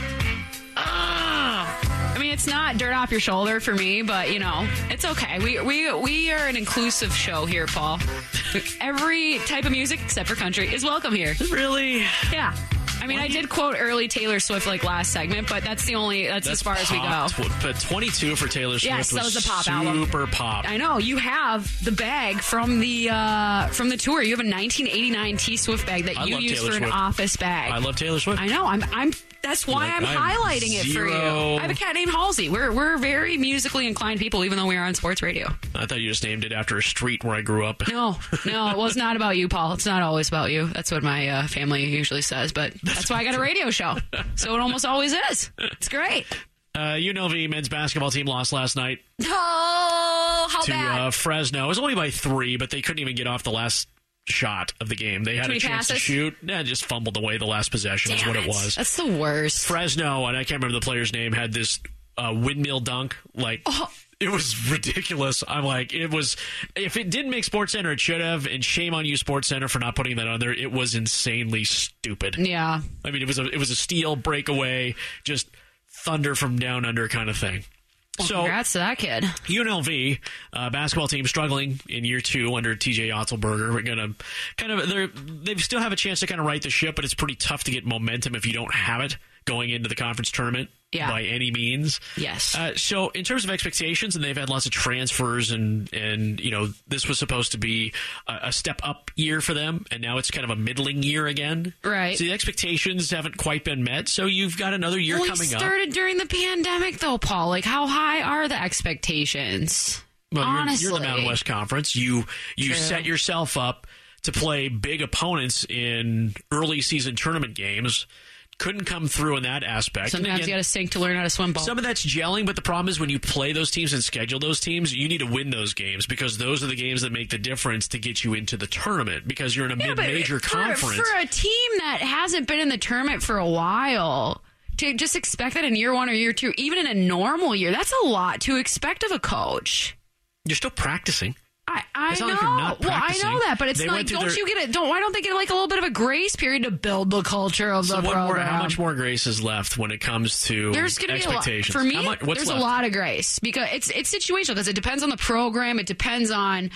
I: Ah. I mean, it's not dirt off your shoulder for me, but, you know, it's okay. We we we are an inclusive show here, Paul. Every type of music, except for country, is welcome here.
H: Really?
I: Yeah. I mean, I did quote early Taylor Swift like last segment, but that's the only, that's, that's as far
H: pop.
I: as we go.
H: But twenty-two for Taylor Swift
I: yes, that
H: was,
I: was a pop
H: super
I: album.
H: Super pop.
I: I know. You have the bag from the uh, from the tour. You have a nineteen eighty-nine T Swift bag that
H: I
I: you
H: love
I: use
H: Taylor
I: for an
H: Swift.
I: office bag.
H: I love Taylor Swift.
I: I know. I'm. I'm. That's why
H: Like,
I: I'm
H: I have
I: highlighting it for you.
H: zero-
I: I have a cat named Halsey. We're we're very musically inclined people, even though we are on sports radio.
H: I thought you just named it after a street where I grew up.
I: No, no, it was not about you, Paul. It's not always about you. That's what my uh, family usually says, but that's, that's why I got a radio show. So it almost always is. It's great.
H: Uh, U N L V men's basketball team lost last night
I: Oh, how
H: to
I: bad?
H: uh, Fresno. It was only by three, but they couldn't even get off the last shot of the game. They had
I: Too
H: a
I: many
H: chance
I: passes?
H: to shoot. Yeah, just fumbled away the last possession is
I: Damn
H: what it
I: it.
H: was.
I: That's the worst.
H: Fresno, and I can't remember the player's name, had this uh, windmill dunk. Like,
I: Oh.
H: it was ridiculous. I'm like, it was, if it didn't make SportsCenter, it should have, and shame on you, SportsCenter, for not putting that on there. It was insanely stupid.
I: Yeah.
H: I mean, it was a, it was a steal, breakaway, just thunder from down under kind of thing.
I: Well,
H: So,
I: congrats to that kid.
H: U N L V uh, basketball team struggling in year two under T J Otzelberger. We're gonna kind of they they still have a chance to kind of right the ship, but it's pretty tough to get momentum if you don't have it going into the conference tournament
I: Yeah.
H: by any means.
I: Yes.
H: Uh, so in terms of expectations, and they've had lots of transfers, and and you know this was supposed to be a, a step up year for them, and now it's kind of a middling year again.
I: Right.
H: So the expectations haven't quite been met. So you've got another year
I: well,
H: coming
I: it
H: up.
I: started during the pandemic, though, Paul. Like, how high are the expectations?
H: Well, you're,
I: Honestly.
H: you're the Mountain West Conference. You you
I: True.
H: set yourself up to play big opponents in early season tournament games. Couldn't come through in that aspect. And
I: Sometimes
H: again,
I: you got to sink to learn how to swim, Paul.
H: some of that's gelling, but the problem is when you play those teams and schedule those teams, you need to win those games because those are the games that make the difference to get you into the tournament because you're in a
I: Yeah, but
H: mid-major
I: for,
H: conference.
I: For a team that hasn't been in the tournament for a while, to just expect that in year one or year two, even in a normal year, that's a lot to expect of a coach.
H: You're still practicing.
I: I, I
H: It's
I: know.
H: not like you're not
I: well, I
H: practicing.
I: know that, but it's
H: They
I: like,
H: went through
I: don't
H: their-
I: you get it? Don't why don't they get like a little bit of a grace period to build the culture of
H: So
I: the
H: what
I: program?
H: more, how much more grace is left when it comes to
I: There's going to be a lot.
H: expectations?
I: For me,
H: How much, what's
I: there's
H: left?
I: a lot of grace because it's it's situational because it depends on the program. It depends on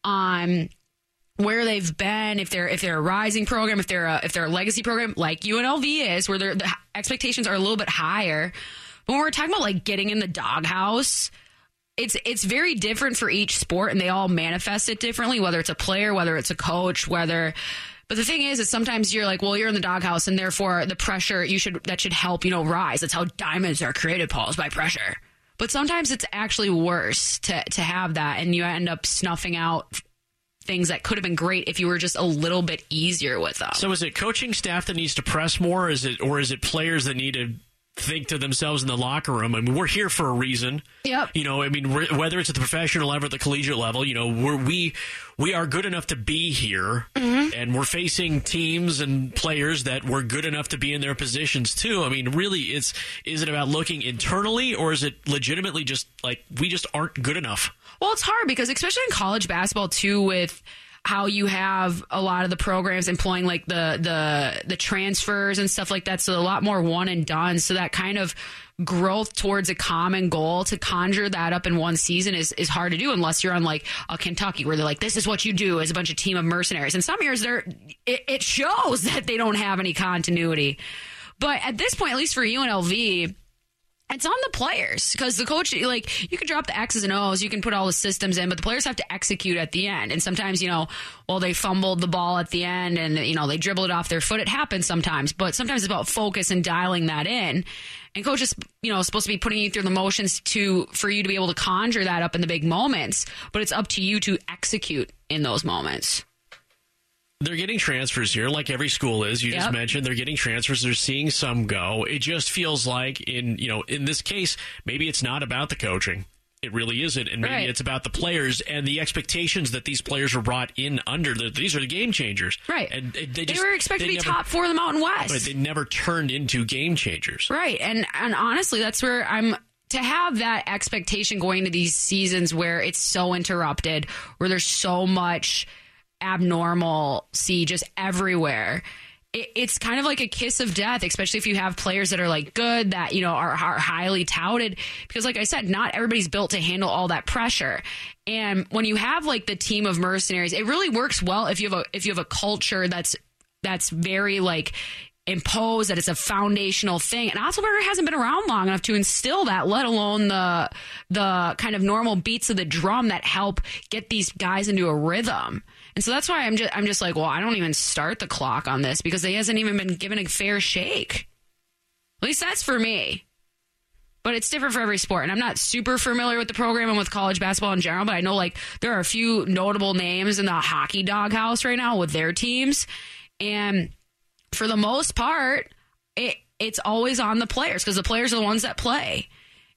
I: on where they've been. If they're if they're a rising program, if they're a, if they're a legacy program like U N L V is, where their the expectations are a little bit higher. But when we're talking about like getting in the doghouse, it's it's very different for each sport, and they all manifest it differently. Whether it's a player, whether it's a coach, whether. But the thing is, is sometimes you're like, well, you're in the doghouse, and therefore the pressure you should that should help you know rise. That's how diamonds are created, Paul, is by pressure. But sometimes it's actually worse to to have that, and you end up snuffing out things that could have been great if you were just a little bit easier with them.
H: So is it coaching staff that needs to press more, or is it or is it players that need to think to themselves in the locker room? I mean, we're here for a reason.
I: Yep.
H: You know, I mean, we're, whether it's at the professional level or at the collegiate level, you know, we're, we we are good enough to be here,
I: Mm-hmm.
H: and we're facing teams and players that were good enough to be in their positions too. I mean, really, it's is it about looking internally, or is it legitimately just like we just aren't good enough?
I: Well, it's hard because especially in college basketball too, with how you have a lot of the programs employing like the the the transfers and stuff like that, so a lot more one and done. So that kind of growth towards a common goal, to conjure that up in one season is is hard to do unless you're on like a Kentucky where they're like, this is what you do as a bunch of team of mercenaries. And some years they're it, it shows that they don't have any continuity. But at this point, at least for U N L V, it's on the players because the coach, like, you can drop the X's and O's, you can put all the systems in, but the players have to execute at the end. And sometimes, you know, well, they fumbled the ball at the end and, you know, they dribbled it off their foot. It happens sometimes, but sometimes it's about focus and dialing that in. And coach is, you know, supposed to be putting you through the motions to for you to be able to conjure that up in the big moments, but it's up to you to execute in those moments.
H: They're getting transfers here, like every school is. You
I: Yep.
H: just mentioned they're getting transfers. They're seeing some go. It just feels like in, you know, in this case, maybe it's not about the coaching. It really isn't, and maybe
I: Right.
H: it's about the players and the expectations that these players were brought in under. The, these are the game changers,
I: Right.
H: And they,
I: They,
H: just,
I: were expected
H: they
I: to be
H: never-
I: top four of the Mountain West.
H: But they never turned into game changers.
I: Right. And and honestly, that's where I'm to have that expectation going into these seasons where it's so interrupted, where there's so much abnormalcy just everywhere. It, it's kind of like a kiss of death, especially if you have players that are like good, that, you know, are, are highly touted. Because like I said, not everybody's built to handle all that pressure. And when you have like the team of mercenaries, it really works well if you have a if you have a culture that's that's very like imposed, that it's a foundational thing. And Otzelberger hasn't been around long enough to instill that, let alone the the kind of normal beats of the drum that help get these guys into a rhythm. And so that's why I'm just I'm just like, well, I don't even start the clock on this because he hasn't even been given a fair shake. At least that's for me. But it's different for every sport. And I'm not super familiar with the program and with college basketball in general, but I know like there are a few notable names in the hockey doghouse right now with their teams. And for the most part, it it's always on the players because the players are the ones that play.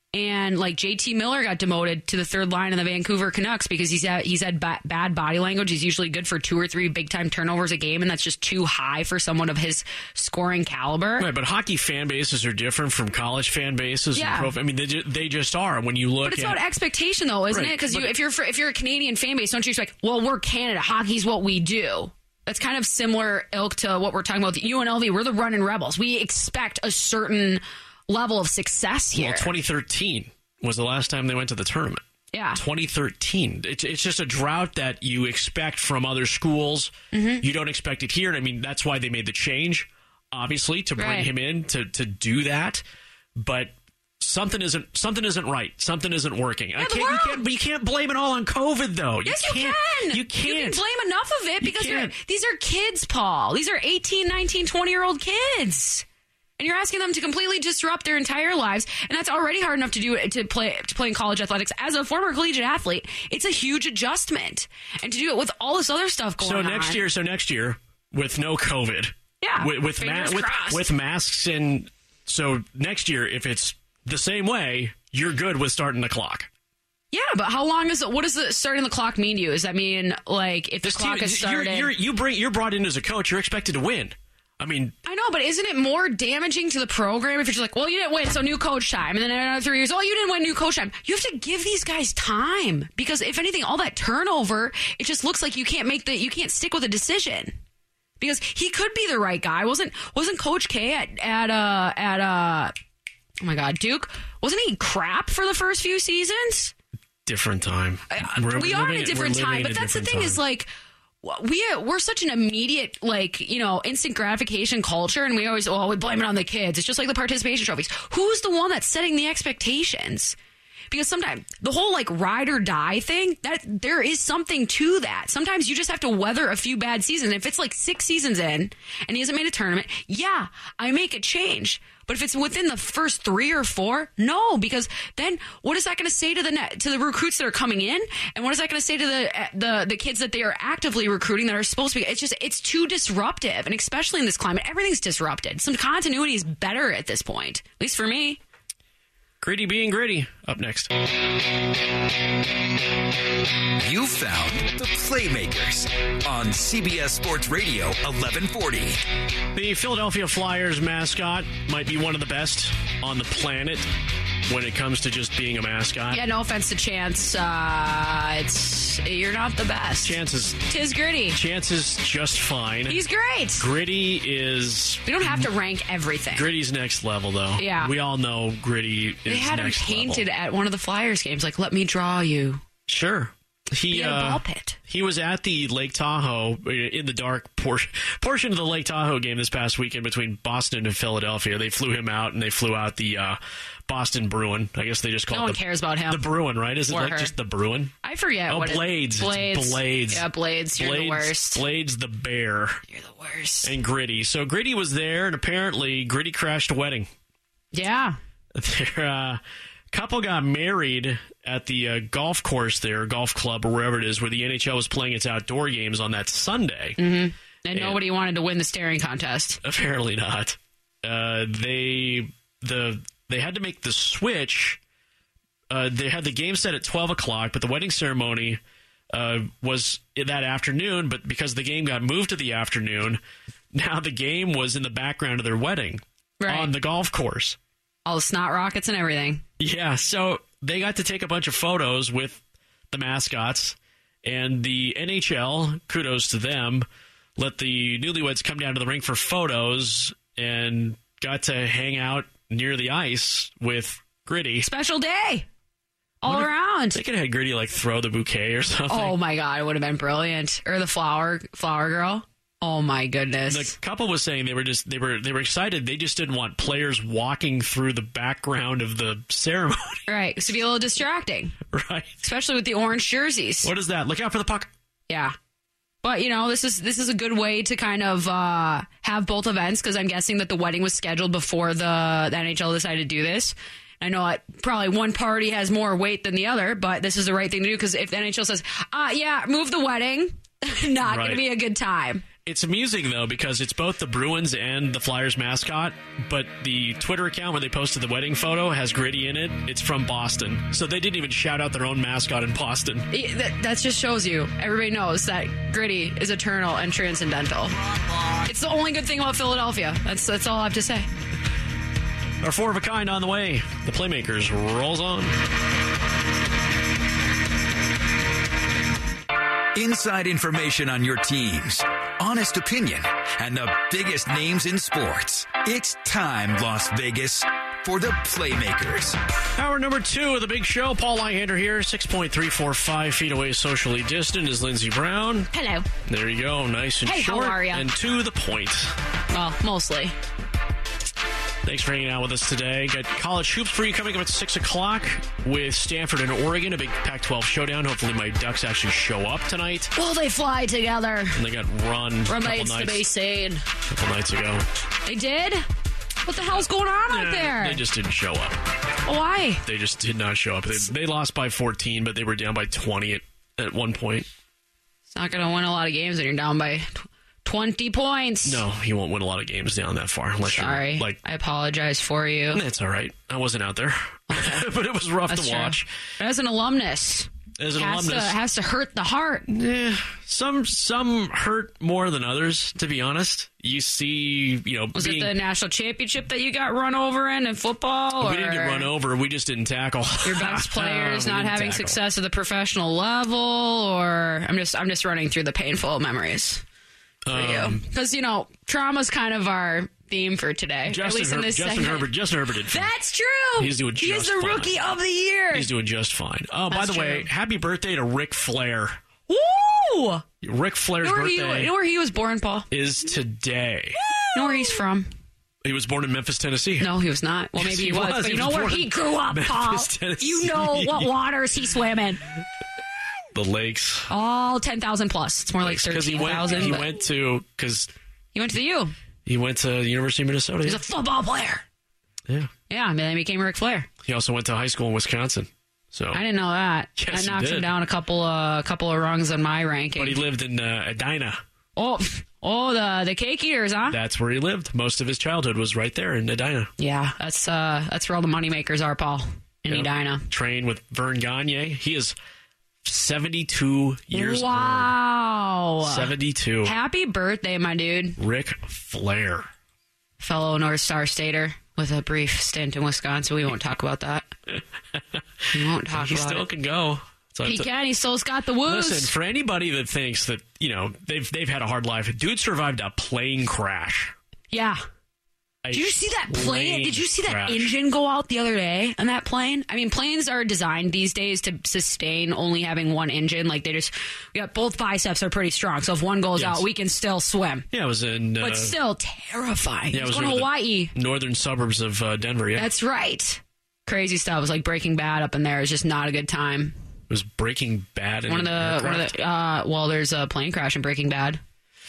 I: And like J T Miller got demoted to the third line in the Vancouver Canucks because he's had, he's had ba- bad body language. He's usually good for two or three big time turnovers a game, and that's just too high for someone of his scoring caliber.
H: Right, but hockey fan bases are different from college fan bases.
I: Yeah.
H: And pro, I mean, they, ju- they just are. When you look
I: But it's
H: at
I: about expectation, though, isn't
H: Right,
I: it? Because
H: but-
I: you, if you're for, if you're a Canadian fan base, don't you expect? Well, we're Canada. Hockey's what we do. That's kind of similar ilk to what we're talking about with U N L V. We're the running rebels. We expect a certain level of success here.
H: well, twenty thirteen was the last time they went to the tournament.
I: Yeah.
H: twenty thirteen. It's, it's just a drought that you expect from other schools.
I: Mm-hmm.
H: You don't expect it here. And I mean, that's why they made the change, obviously, to bring
I: Right.
H: him in to, to do that. But something isn't something isn't right. Something isn't working. I
I: Yeah, the
H: can't, you
I: world-
H: can't, but you can't blame it all on COVID, though.
I: Yes, you,
H: can't,
I: can.
H: You can't.
I: You can blame enough of it
H: You
I: because they're-
H: can't.
I: these are kids, Paul. These are eighteen, nineteen, twenty-year-old kids. And you're asking them to completely disrupt their entire lives, and that's already hard enough to do to play to play in college athletics. As a former collegiate athlete, it's a huge adjustment, and to do it with all this other stuff going
H: So
I: on.
H: next year, so next year with no COVID,
I: Yeah,
H: with with, ma-
I: fingers
H: with,
I: crossed.
H: with masks, and so next year, if it's the same way, you're good with starting the clock.
I: Yeah, but how long is it? What does the starting the clock mean to you? Does that mean like if the
H: This
I: clock
H: team-
I: is
H: you're,
I: started?
H: you're, you bring you're brought in as a coach. You're expected to win. I mean,
I: I know, but isn't it more damaging to the program if you're just like, well, you didn't win, so new coach time, and then in another three years, oh, you didn't win, new coach time. You have to give these guys time because if anything, all that turnover, it just looks like you can't make the you can't stick with a decision because he could be the right guy. wasn't wasn't Coach K at at uh at uh oh my God, Duke? Wasn't he crap for the first few seasons?
H: different time. We're
I: we are
H: living-
I: in a different
H: we're
I: time,
H: living
I: but
H: in a
I: that's the
H: different
I: thing is
H: time.
I: like we we're such an immediate like you know instant gratification culture, and we always oh we blame it on the kids. It's just like the participation trophies. Who's the one that's setting the expectations? Because sometimes the whole like ride or die thing, that there is something to that. Sometimes you just have to weather a few bad seasons. If it's like six seasons in and he hasn't made a tournament, yeah, I make a change. But if it's within the first three or four, no, because then what is that going to say to the net, to the recruits that are coming in, and what is that going to say to the the the kids that they are actively recruiting that are supposed to be? It's just it's too disruptive, and especially in this climate, everything's disrupted. Some continuity is better at this point, at least for me.
H: Gritty being gritty. Up next.
G: You found the Playmakers on C B S Sports Radio eleven forty.
H: The Philadelphia Flyers mascot might be one of the best on the planet when it comes to just being a mascot.
I: Yeah, no offense to Chance. Uh, it's you're not the best.
H: Chance is
I: Tis Gritty.
H: Chance is just fine.
I: He's great.
H: Gritty is.
I: We don't have to rank everything.
H: Gritty's next level, though.
I: Yeah.
H: We all know Gritty is
I: They had him
H: next
I: painted
H: level.
I: at one of the Flyers games. Like, let me draw you.
H: Sure. He,
I: He had a
H: uh,
I: ball pit.
H: He was at the Lake Tahoe, in the dark portion, portion of the Lake Tahoe game this past weekend between Boston and Philadelphia. They flew him out, and they flew out the uh, Boston Bruin. I guess they just call
I: No
H: it
I: one
H: the,
I: cares about him.
H: the Bruin, right? Is it
I: Or
H: like
I: her.
H: just the Bruin?
I: I forget
H: Oh,
I: what
H: Blades.
I: It, Blades.
H: It's Blades.
I: Yeah, Blades. You're
H: Blades,
I: the worst.
H: Blades the bear.
I: You're the worst.
H: And Gritty. So Gritty was there, and apparently Gritty crashed a wedding.
I: Yeah.
H: Their uh, couple got married at the uh, golf course there, golf club or wherever it is, where the N H L was playing its outdoor games on that Sunday.
I: Mm-hmm. And,
H: And-
I: nobody wanted to win the staring contest.
H: Apparently not. Uh, they the they had to make the switch uh, they had the game set at twelve o'clock, but the wedding ceremony uh, was that afternoon. But because the game got moved to the afternoon, now the game was in the background of their wedding
I: right.
H: on the golf course.
I: All the snot rockets and everything.
H: Yeah, so they got to take a bunch of photos with the mascots, and the N H L, kudos to them, let the newlyweds come down to the rink for photos and got to hang out near the ice with Gritty.
I: Special day. All
H: What if-
I: around.
H: They could have had Gritty like throw the bouquet or something.
I: Oh my God, it would have been brilliant. Or the flower flower girl. Oh my goodness.
H: The couple was saying they were just they were they were excited. They just didn't want players walking through the background of the ceremony.
I: Right. It's to be a little distracting.
H: Right.
I: Especially with the orange jerseys.
H: What is that? Look out for the puck.
I: Yeah. But, you know, this is this is a good way to kind of uh, have both events, because I'm guessing that the wedding was scheduled before the, the N H L decided to do this. I know it, probably one party has more weight than the other, but this is the right thing to do, because if the N H L says, uh, yeah, move the wedding, not going
H: Right.
I: to be a good time.
H: It's amusing, though, because it's both the Bruins and the Flyers mascot, but the Twitter account where they posted the wedding photo has Gritty in it. It's from Boston. So they didn't even shout out their own mascot in Boston.
I: It- that, that just shows you, everybody knows that Gritty is eternal and transcendental. It's the only good thing about Philadelphia. That's, that's all I have to say.
H: Our four of a kind on the way. The Playmakers rolls on.
G: Inside information on your teams, honest opinion, and the biggest names in sports. It's time, Las Vegas, for the Playmakers.
H: Hour number two of the big show. Paul Lyhander here, six point three four five feet away socially distant is Lindsey Brown.
I: Hello.
H: There you go, nice and
I: Hey, how
H: short
I: are ya?
H: and to the point.
I: Well, mostly.
H: Thanks for hanging out with us today. Got college hoops for you coming up at six o'clock with Stanford and Oregon, a big Pac twelve showdown. Hopefully my Ducks actually show up tonight.
I: Will they fly together?
H: And they got run a couple
I: Remains to be
H: nights,
I: seen.
H: couple nights ago.
I: They did? What the hell's going on out
H: Yeah,
I: there?
H: They just didn't show up.
I: Why?
H: They just did not show up. They, they lost by fourteen, but they were down by twenty at, at one point.
I: It's not going to win a lot of games when you're down by tw- twenty points.
H: No, he won't win a lot of games down that far. Unless
I: Sorry.
H: you're like,
I: I apologize for you.
H: it's all right. I wasn't out there, but it was rough
I: That's
H: to
I: true.
H: watch.
I: As an alumnus,
H: As an
I: has
H: alumnus,
I: to, has to hurt the heart.
H: eh, some some hurt more than others. To be honest, you see, you know,
I: Was
H: being,
I: it the national championship that you got run over in in football?
H: we didn't get
I: or
H: run over. We just didn't tackle.
I: Your best players
H: We
I: not
H: didn't
I: having
H: tackle.
I: success at the professional level, or I'm just I'm just running through the painful memories for
H: Um,
I: you, because you know trauma's kind of our theme for today.
H: Justin,
I: at least in
H: Her-
I: this
H: Justin
I: segment.
H: Herbert. Justin Herbert did fine.
I: That's true.
H: He's doing
I: He is
H: just
I: the
H: fine.
I: rookie of the year.
H: He's doing just fine. Oh, by
I: That's
H: the way,
I: true.
H: happy birthday to Ric Flair.
I: Woo!
H: Ric Flair's
I: You know, where he,
H: birthday
I: you know where he was born, Paul?
H: is today.
I: You know where he's from?
H: He was born in Memphis, Tennessee.
I: No, he was not. Well,
H: Yes,
I: maybe he,
H: he
I: was.
H: was.
I: But
H: He
I: you know
H: was
I: where
H: born
I: he
H: in
I: grew up,
H: Memphis,
I: Paul.
H: Tennessee.
I: You know what waters he swam in.
H: The lakes.
I: All ten thousand plus. It's more like
H: Because he
I: thirteen
H: went,
I: thousand.
H: he went to because
I: He went to the U.
H: he went to the University of Minnesota.
I: He's a football player.
H: yeah.
I: Yeah, and then he became Ric Flair.
H: He also went to high school in Wisconsin. So,
I: I didn't know that.
H: Yes,
I: that
H: he
I: knocks him
H: did.
I: down a couple of couple of rungs on my ranking.
H: but he lived in uh, Edina.
I: oh, oh, the the cake eaters, huh?
H: That's where he lived. Most of his childhood was right there in Edina.
I: Yeah, that's uh, that's where all the moneymakers are, Paul. In
H: Yep.
I: Edina.
H: Trained with Vern Gagne. He is seventy-two years
I: Wow.
H: old. seventy-two.
I: Happy birthday, my dude.
H: Ric Flair.
I: Fellow North Star Stater with a brief stint in Wisconsin. We won't talk about that. We won't talk
H: He
I: about
H: still
I: it.
H: can go. So
I: He
H: it's a-
I: can. He still's got the woos.
H: Listen, for anybody that thinks that, you know, they've they've had a hard life, dude survived a plane crash.
I: Yeah.
H: A
I: Did you see that plane? Did you see that
H: crash.
I: engine go out the other day on that plane? I mean, planes are designed these days to sustain only having one engine. Like they just, we got both biceps are pretty strong. So if one goes
H: Yes.
I: out, we can still swim.
H: Yeah, it was in uh,
I: But still terrifying.
H: yeah, it
I: it's
H: was
I: going to
H: over the
I: Hawaii.
H: northern suburbs of uh, Denver. Yeah,
I: That's right. Crazy stuff. It was like Breaking Bad up in there. It's just not a good time.
H: it was Breaking Bad. In
I: One of
H: an
I: the, one of
H: aircraft.
I: the, uh, well, there's a plane crash in Breaking Bad.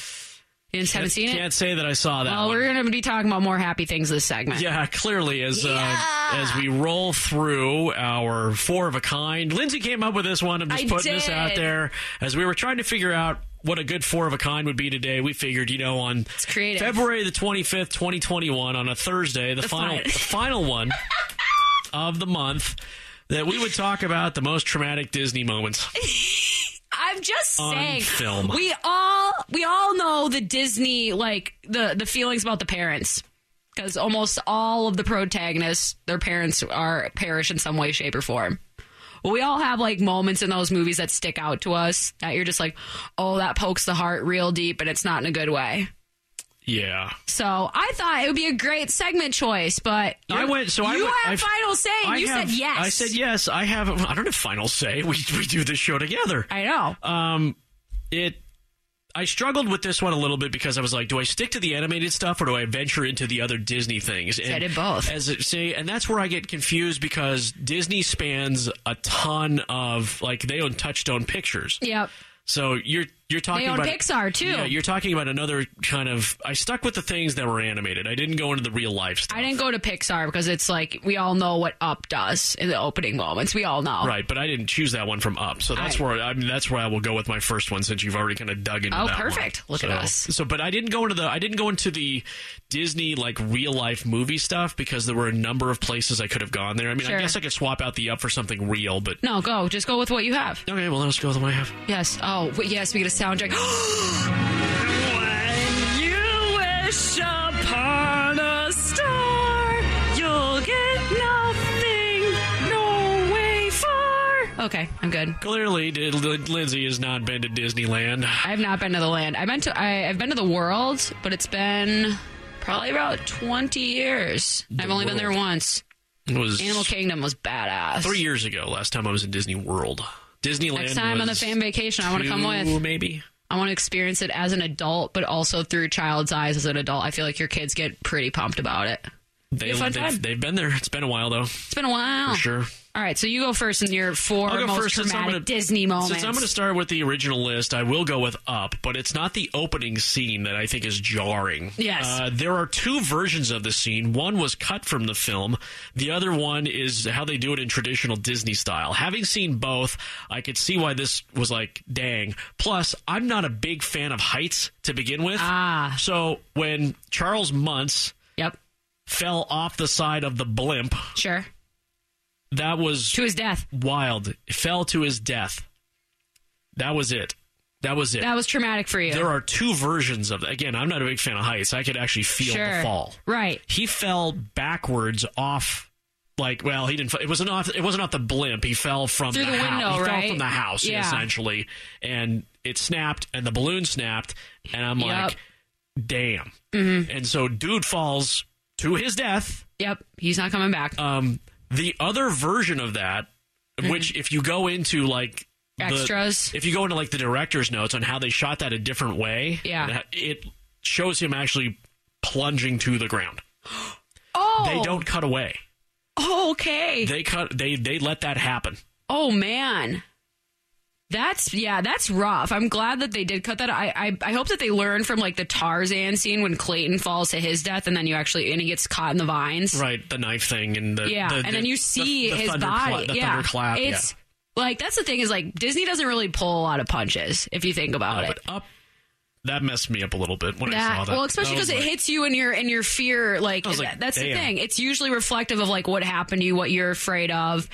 I: You haven't
H: Can't,
I: seen it?
H: can't say that I saw that.
I: Well,
H: one.
I: we're going to be talking about more happy things this segment.
H: Yeah, clearly, as uh,
I: Yeah.
H: as we roll through our four of a kind, Lindsay came up with this one. I'm just
I: I
H: putting this
I: did.
H: out there. As we were trying to figure out what a good four of a kind would be today, we figured, you know, on
I: creative.
H: February the twenty-fifth, twenty twenty-one, on a Thursday, the,
I: The
H: final
I: fin-
H: the final one of the month, that we would talk about the most traumatic Disney moments.
I: I'm just
H: on
I: saying,
H: film.
I: we all we all know the Disney, like the the feelings about the parents, because almost all of the protagonists, their parents are perish in some way, shape, or form. Well, we all have like moments in those movies that stick out to us that you're just like, oh, that pokes the heart real deep, and it's not in a good way.
H: Yeah.
I: So I thought it would be a great segment choice, but
H: I went. So
I: you
H: I went,
I: have
H: I've,
I: final say. And
H: I
I: you
H: have,
I: said yes.
H: I said yes. I have. I don't have final say. We we do this show together.
I: I know.
H: Um, it. I struggled with this one a little bit because I was like, do I stick to the animated stuff or do I venture into the other Disney things? And
I: I did both.
H: As it, see, and that's where I get confused because Disney spans a ton of like they own Touchstone Pictures.
I: Yep.
H: So you're you're talking
I: They own
H: about
I: Pixar, too.
H: Yeah, you're talking about another kind of. I stuck with the things that were animated. I didn't go into the real life stuff.
I: I didn't go to Pixar because it's like we all know what Up does in the opening moments. We all know.
H: Right, but I didn't choose that one from Up, so that's
I: I,
H: where I mean that's where I will go with my first one since you've already kind of dug into
I: oh,
H: that. Oh,
I: perfect!
H: One.
I: Look
H: so,
I: at us.
H: So, but I didn't go into the I didn't go into the Disney like real life movie stuff because there were a number of places I could have gone there. I mean,
I: Sure.
H: I guess I could swap out the Up for something real, but
I: No, go. Just go with what you have.
H: Okay, well let's go with what I have.
I: Yes. Oh, wait, yes. We get a soundtrack. When you wish upon a star, you'll get nothing, no way far. Okay, I'm good.
H: Clearly, Lindsay has not been to Disneyland.
I: I have not been to the land. I've been to. I, I've been to the world, but it's been probably about twenty years.
H: The
I: I've only
H: world.
I: been there once.
H: It was
I: Animal Kingdom was badass.
H: Three years ago, last time I was in Disney World. Disneyland.
I: Next time on the
H: was
I: fan vacation, I want to come
H: two,
I: with.
H: Maybe.
I: I want to experience it as an adult, but also through a child's eyes as an adult. I feel like your kids get pretty pumped about it.
H: They,
I: Be a fun
H: they've,
I: time.
H: they've been there. It's been a while, though.
I: It's been a while.
H: For sure.
I: All right, so you go first in your four
H: I'll go
I: most
H: first since I'm
I: traumatic
H: gonna-
I: Disney moments.
H: Since I'm going to start with the original list, I will go with Up, but it's not the opening scene that I think is jarring.
I: Yes.
H: Uh, there are two versions of the scene. One was cut from the film. The other one is how they do it in traditional Disney style. Having seen both, I could see why this was like, dang. Plus, I'm not a big fan of heights to begin with.
I: Ah.
H: So when Charles Muntz
I: Yep.
H: fell off the side of the blimp,
I: Sure.
H: that was
I: To his death.
H: wild. It fell to his death. That was it. That was it.
I: That was traumatic for you.
H: There are two versions of that. Again, I'm not a big fan of heights. I could actually feel
I: Sure.
H: the fall.
I: Right.
H: He fell backwards off. Like, well, he didn't. It wasn't off. It wasn't off the blimp. He fell from
I: Through
H: the,
I: the
H: house.
I: window,
H: He
I: right?
H: fell from the house,
I: Yeah.
H: essentially, and it snapped, and the balloon snapped, and I'm
I: Yep.
H: like, damn.
I: Mm-hmm.
H: And so, dude falls to his death.
I: Yep. He's not coming back.
H: Um, the other version of that, which if you go into like the-
I: Extras.
H: if you go into like the director's notes on how they shot that a different way,
I: Yeah.
H: it shows him actually plunging to the ground.
I: Oh.
H: They don't cut away.
I: Oh, okay.
H: They cut. They they let that happen.
I: Oh, man. That's, yeah, that's rough. I'm glad that they did cut that. I, I I hope that they learned from, like, the Tarzan scene when Clayton falls to his death and then you actually, and he gets caught in the vines.
H: Right, the knife thing and the
I: Yeah,
H: the-
I: and then
H: the-
I: you see
H: the, the
I: his
H: thunder
I: body.
H: Cla- the
I: yeah.
H: thunderclap.
I: It's,
H: yeah.
I: like, that's the thing is, like, Disney doesn't really pull a lot of punches, if you think about
H: No,
I: it.
H: but Up, that messed me up a little bit when I
I: That,
H: saw that.
I: well, especially
H: That was
I: because it
H: like-
I: hits you in your in your fear. Like,
H: I was like,
I: that- that's the
H: damn.
I: thing. It's usually reflective of like what happened to you, what you're afraid of.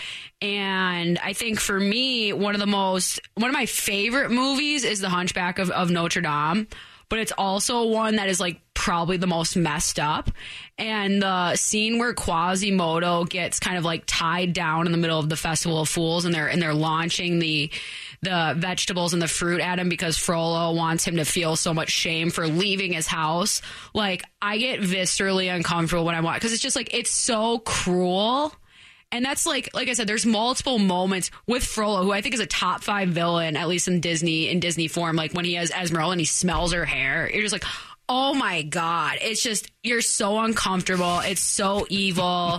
I: And I think for me, one of the most one of my favorite movies is The Hunchback of, of Notre Dame. But it's also one that is like probably the most messed up. And the scene where Quasimodo gets kind of like tied down in the middle of the Festival of Fools, and they're and they're launching the the vegetables and the fruit at him because Frollo wants him to feel so much shame for leaving his house. Like, I get viscerally uncomfortable when I watch, because it's just like, it's so cruel. And that's like, like I said, there's multiple moments with Frollo, who I think is a top five villain, at least in Disney, in Disney form. Like when he has Esmeralda and he smells her hair, you're just like, oh my God. It's just, you're so uncomfortable. It's so evil.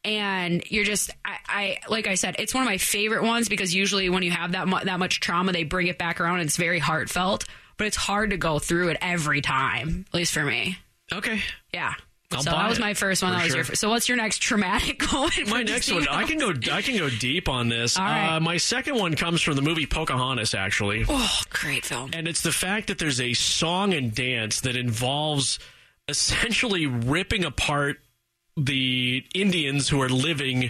I: And you're just, I, I, like I said, it's one of my favorite ones because usually when you have that, mu- that much trauma, they bring it back around and it's very heartfelt, but it's hard to go through it every time, at least for me.
H: Okay.
I: Yeah.
H: I'll
I: so
H: buy
I: that was
H: it,
I: my first one.
H: for
I: That was
H: sure.
I: your first. So what's your next traumatic moment?
H: My
I: for
H: next
I: Disney
H: one, I can go. I can go deep on this.
I: All right.
H: Uh, my second one comes from the movie Pocahontas, actually.
I: Oh, great film!
H: And it's the fact that there's a song and dance that involves essentially ripping apart the Indians who are living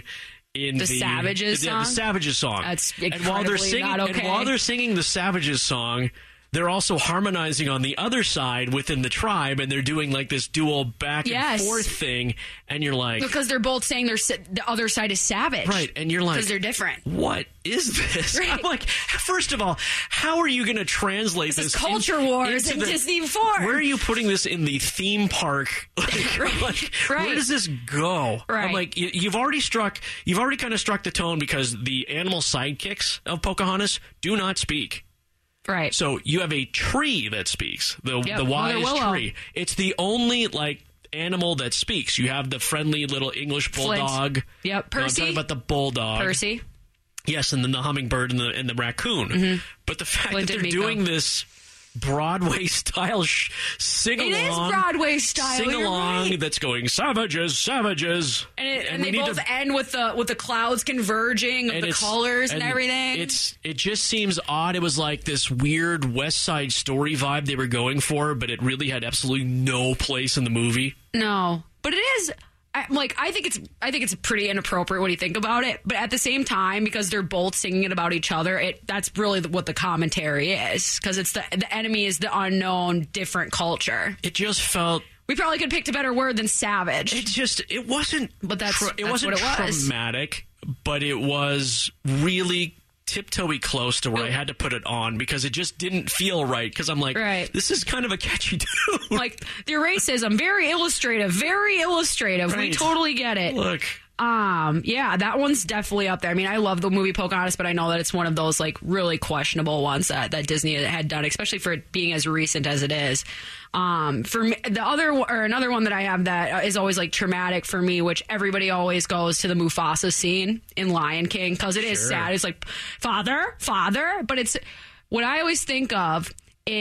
H: in
I: The
H: the
I: Savages
H: the,
I: song?
H: the Savages song.
I: That's
H: and while they're
I: incredibly
H: singing,
I: not okay.
H: and while they're singing the Savages song, they're also harmonizing on the other side within the tribe, and they're doing like this dual back
I: Yes.
H: and forth thing. And you're like,
I: Because they're both saying they're sa- the other side is savage.
H: right? And you're like,
I: Because they're different.
H: what is this?
I: Right.
H: I'm like, first of all, how are you going to translate
I: This
H: this?
I: is culture
H: in-
I: wars
H: into
I: in
H: the-
I: Disney four.
H: Where are you putting this in the theme park? Like,
I: Right.
H: like,
I: Right.
H: where does this go?
I: Right.
H: I'm like, you, you've already struck, you've already kind of struck the tone because the animal sidekicks of Pocahontas do not speak.
I: Right.
H: So you have a tree that speaks, the
I: Yep.
H: the wise
I: Mother Willow.
H: tree. It's the only like animal that speaks. You have the friendly little English
I: Flint.
H: bulldog.
I: Yep.
H: No, I'm
I: Percy.
H: talking about the bulldog.
I: Percy.
H: Yes, and then the hummingbird and the and the raccoon.
I: Mm-hmm.
H: But the fact
I: Flint
H: that
I: and
H: they're
I: Miko.
H: doing this Broadway style sh- sing along,
I: It is Broadway style.
H: sing
I: you're
H: along
I: right.
H: that's going savages, savages,
I: And, it, and,
H: we
I: they
H: need
I: both
H: to-
I: end with the with the clouds converging of
H: and
I: the
H: it's-
I: colors and, everything.
H: It's it just seems odd. It was like this weird West Side Story vibe they were going for, but it really had absolutely no place in the movie.
I: No, but it is. I, like I think it's I think it's pretty inappropriate when you think about it. But at the same time, because they're both singing it about each other, it that's really what the commentary is. Because it's the the enemy is the unknown, different culture.
H: It just felt.
I: We probably could have picked a better word than savage.
H: It just it wasn't.
I: But that's-
H: tra- it
I: that's
H: wasn't
I: what it was.
H: traumatic, but it was really tiptoey close to where I had to put it on because it just didn't feel right. Because I'm like,
I: Right.
H: this is kind of a catchy tune.
I: Like the racism, very illustrative, very illustrative. We
H: Right.
I: totally get it.
H: Look.
I: Um, yeah, that one's definitely up there. I mean, I love the movie Pocahontas, but I know that it's one of those like really questionable ones that, that Disney had done, especially for it being as recent as it is. Um, for me, the other or another one that I have that is always like traumatic for me, which everybody always goes to the Mufasa scene in Lion King because it is
H: Sure.
I: sad. It's like father, father, but it's what I always think of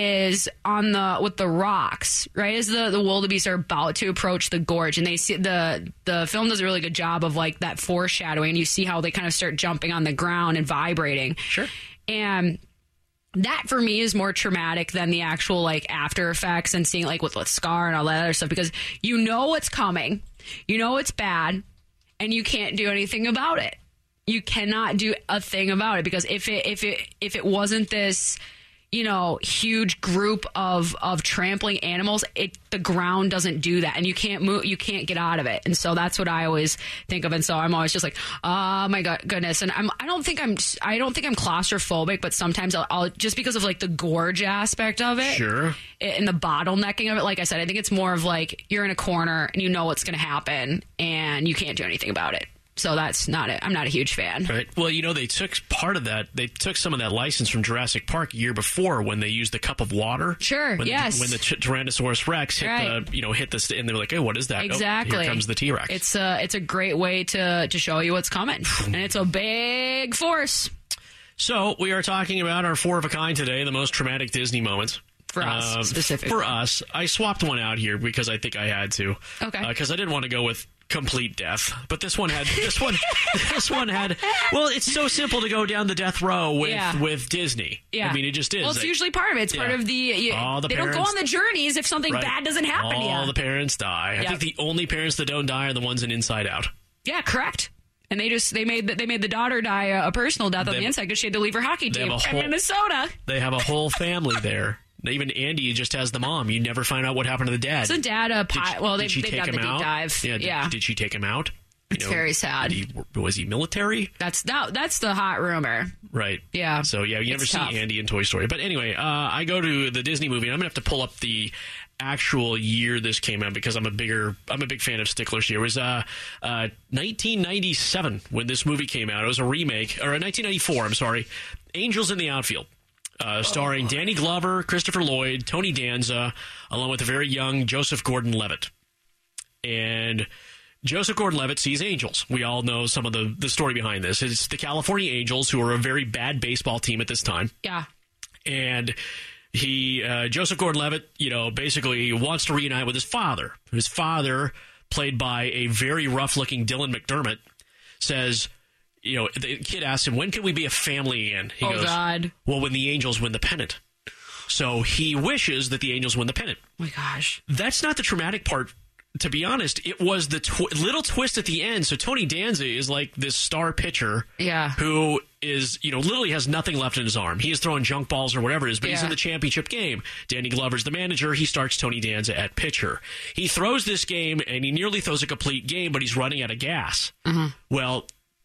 I: is on the with the rocks, right? As the the wildebeest are about to approach the gorge, and they see the the film does a really good job of like that foreshadowing. You see how they kind of start jumping on the ground and vibrating.
H: Sure.
I: And that for me is more traumatic than the actual like after effects and seeing like with, with Scar and all that other stuff because you know what's coming, you know it's bad, and you can't do anything about it. You cannot do a thing about it because if it if it if it wasn't this, you know, huge group of of trampling animals, it the ground doesn't do that, and you can't move, you can't get out of it, and so that's what I always think of, and so I'm always just like, oh my god, goodness, and I'm I don't think I'm I don't think I'm claustrophobic, but sometimes I'll, I'll just because of like the gorge aspect of it,
H: Sure.
I: and the bottlenecking of it. Like I said, I think it's more of like you're in a corner and you know what's going to happen, and you can't do anything about it. So that's not it. I'm not a huge fan.
H: Right. Well, you know, they took part of that. They took some of that license from Jurassic Park a year before when they used the cup of water.
I: Sure.
H: When
I: yes.
H: The, when the t- Tyrannosaurus Rex hit
I: Right.
H: the, you know, hit the, st- and they were like, "Hey, what is that?"
I: Exactly.
H: Oh, here comes the T-Rex.
I: It's a it's a great way to to show you what's coming, and it's a big force
H: So we are talking about our four of a kind today, the most traumatic Disney moments.
I: for us
H: Uh,
I: specifically.
H: For us, I swapped one out here because I think I had to.
I: Okay.
H: Because I didn't want to go with complete death, but this one had this one this one had. Well, it's so simple to go down the death row with
I: Yeah.
H: with Disney.
I: Yeah.
H: I mean, it just is.
I: Well, it's
H: Like,
I: usually part of it. It's part
H: Yeah.
I: of the. You,
H: All the
I: they don't go
H: parents-
I: on the journeys if something
H: right.
I: bad doesn't happen
H: All
I: to you.
H: the parents die. I
I: Yep.
H: think the only parents that don't die are the ones in Inside Out.
I: Yeah, correct. And they just they made the, they made the daughter die a, a personal death on
H: They-
I: the inside because she had to leave her hockey
H: they
I: team
H: have a
I: in
H: whole-
I: Minnesota.
H: They have a whole family there. Even Andy just has the mom. You never find out what happened to the dad.
I: It's a dad a
H: Did
I: pi-
H: she-
I: well, they
H: did she
I: they've
H: take
I: done
H: him
I: the deep
H: out?
I: dive.
H: Yeah. Did,
I: Yeah.
H: did she take him out? You
I: It's very sad.
H: did he- was he military?
I: That's that, that's the hot rumor.
H: Right.
I: Yeah.
H: So yeah, you never
I: It's
H: see
I: tough.
H: Andy in Toy Story. But anyway, uh, I go to the Disney movie, and I'm gonna have to pull up the actual year this came out because I'm a bigger I'm a big fan of sticklers here. It was uh, uh, nineteen ninety-seven when this movie came out. It was a remake, or nineteen ninety-four. I'm sorry, Angels in the Outfield. Uh, starring Danny Glover, Christopher Lloyd, Tony Danza, along with the very young Joseph Gordon-Levitt. And Joseph Gordon-Levitt sees angels. We all know some of the, the story behind this. It's the California Angels, who are a very bad baseball team at this time.
I: Yeah.
H: And he, uh, Joseph Gordon-Levitt, you know, basically wants to reunite with his father. His father, played by a very rough-looking Dylan McDermott, says, you know, the kid asks him, when can we be a family again? He
I: Oh,
H: goes,
I: God.
H: well, when the Angels win the pennant. So he wishes that the Angels win the pennant.
I: Oh my gosh.
H: That's not the traumatic part to be honest, it was the tw- little twist at the end. So Tony Danza is like this star pitcher
I: yeah.
H: who is, you know, literally has nothing left in his arm. He is throwing junk balls or whatever it is, but
I: yeah.
H: he's in the championship game. Danny Glover's the manager. He starts Tony Danza at pitcher. He throws this game, and he nearly throws a complete game, but he's running out of gas.
I: Mm-hmm.
H: Well,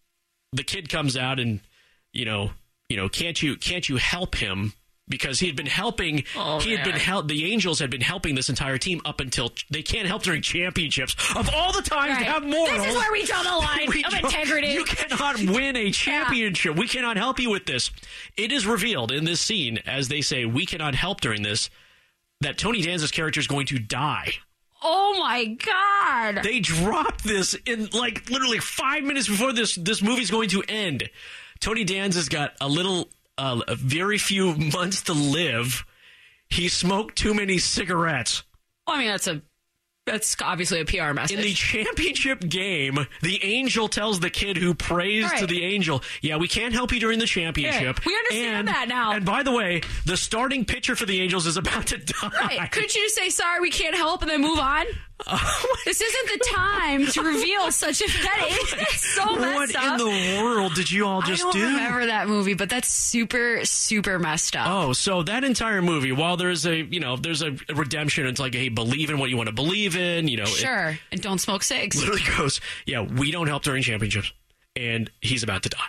H: the kid comes out and, you know, you know, can't you can't you help him? Because he had been helping,
I: oh,
H: he had
I: man.
H: been help. The Angels had been helping this entire team up until they can't help during championships. Of all the times
I: right.
H: to have morals,
I: this is where we draw the line
H: we
I: of
H: draw,
I: integrity.
H: You cannot win a championship. Yeah. We cannot help you with this. It is revealed in this scene, as they say, we cannot help during this, that Tony Danza's character is going to die.
I: Oh my God!
H: They dropped this in like literally five minutes before this this movie's going to end. Tony Danza's got a little. Uh, a very few months to live. He smoked too many cigarettes.
I: Well, I mean, that's a that's obviously a P R message.
H: In the championship game, the angel tells the kid who prays right. to the angel, yeah, we can't help you during the championship.
I: Yeah, we understand
H: and,
I: that now.
H: And by the way, the starting pitcher for the Angels is about to die.
I: Right. Couldn't you just say, sorry, we can't help, and then move on? Oh, this isn't the time to reveal such a that is so messed
H: what
I: up.
H: What in the world did you all just
I: I don't
H: do?
I: remember that movie, but that's super, super messed up.
H: Oh, so that entire movie, while there's a, you know, there's a redemption, it's like, hey, believe in what you want to believe in, you know.
I: Sure,
H: it
I: and don't smoke cigs.
H: Literally goes, yeah, we don't help during championships, and he's about to die.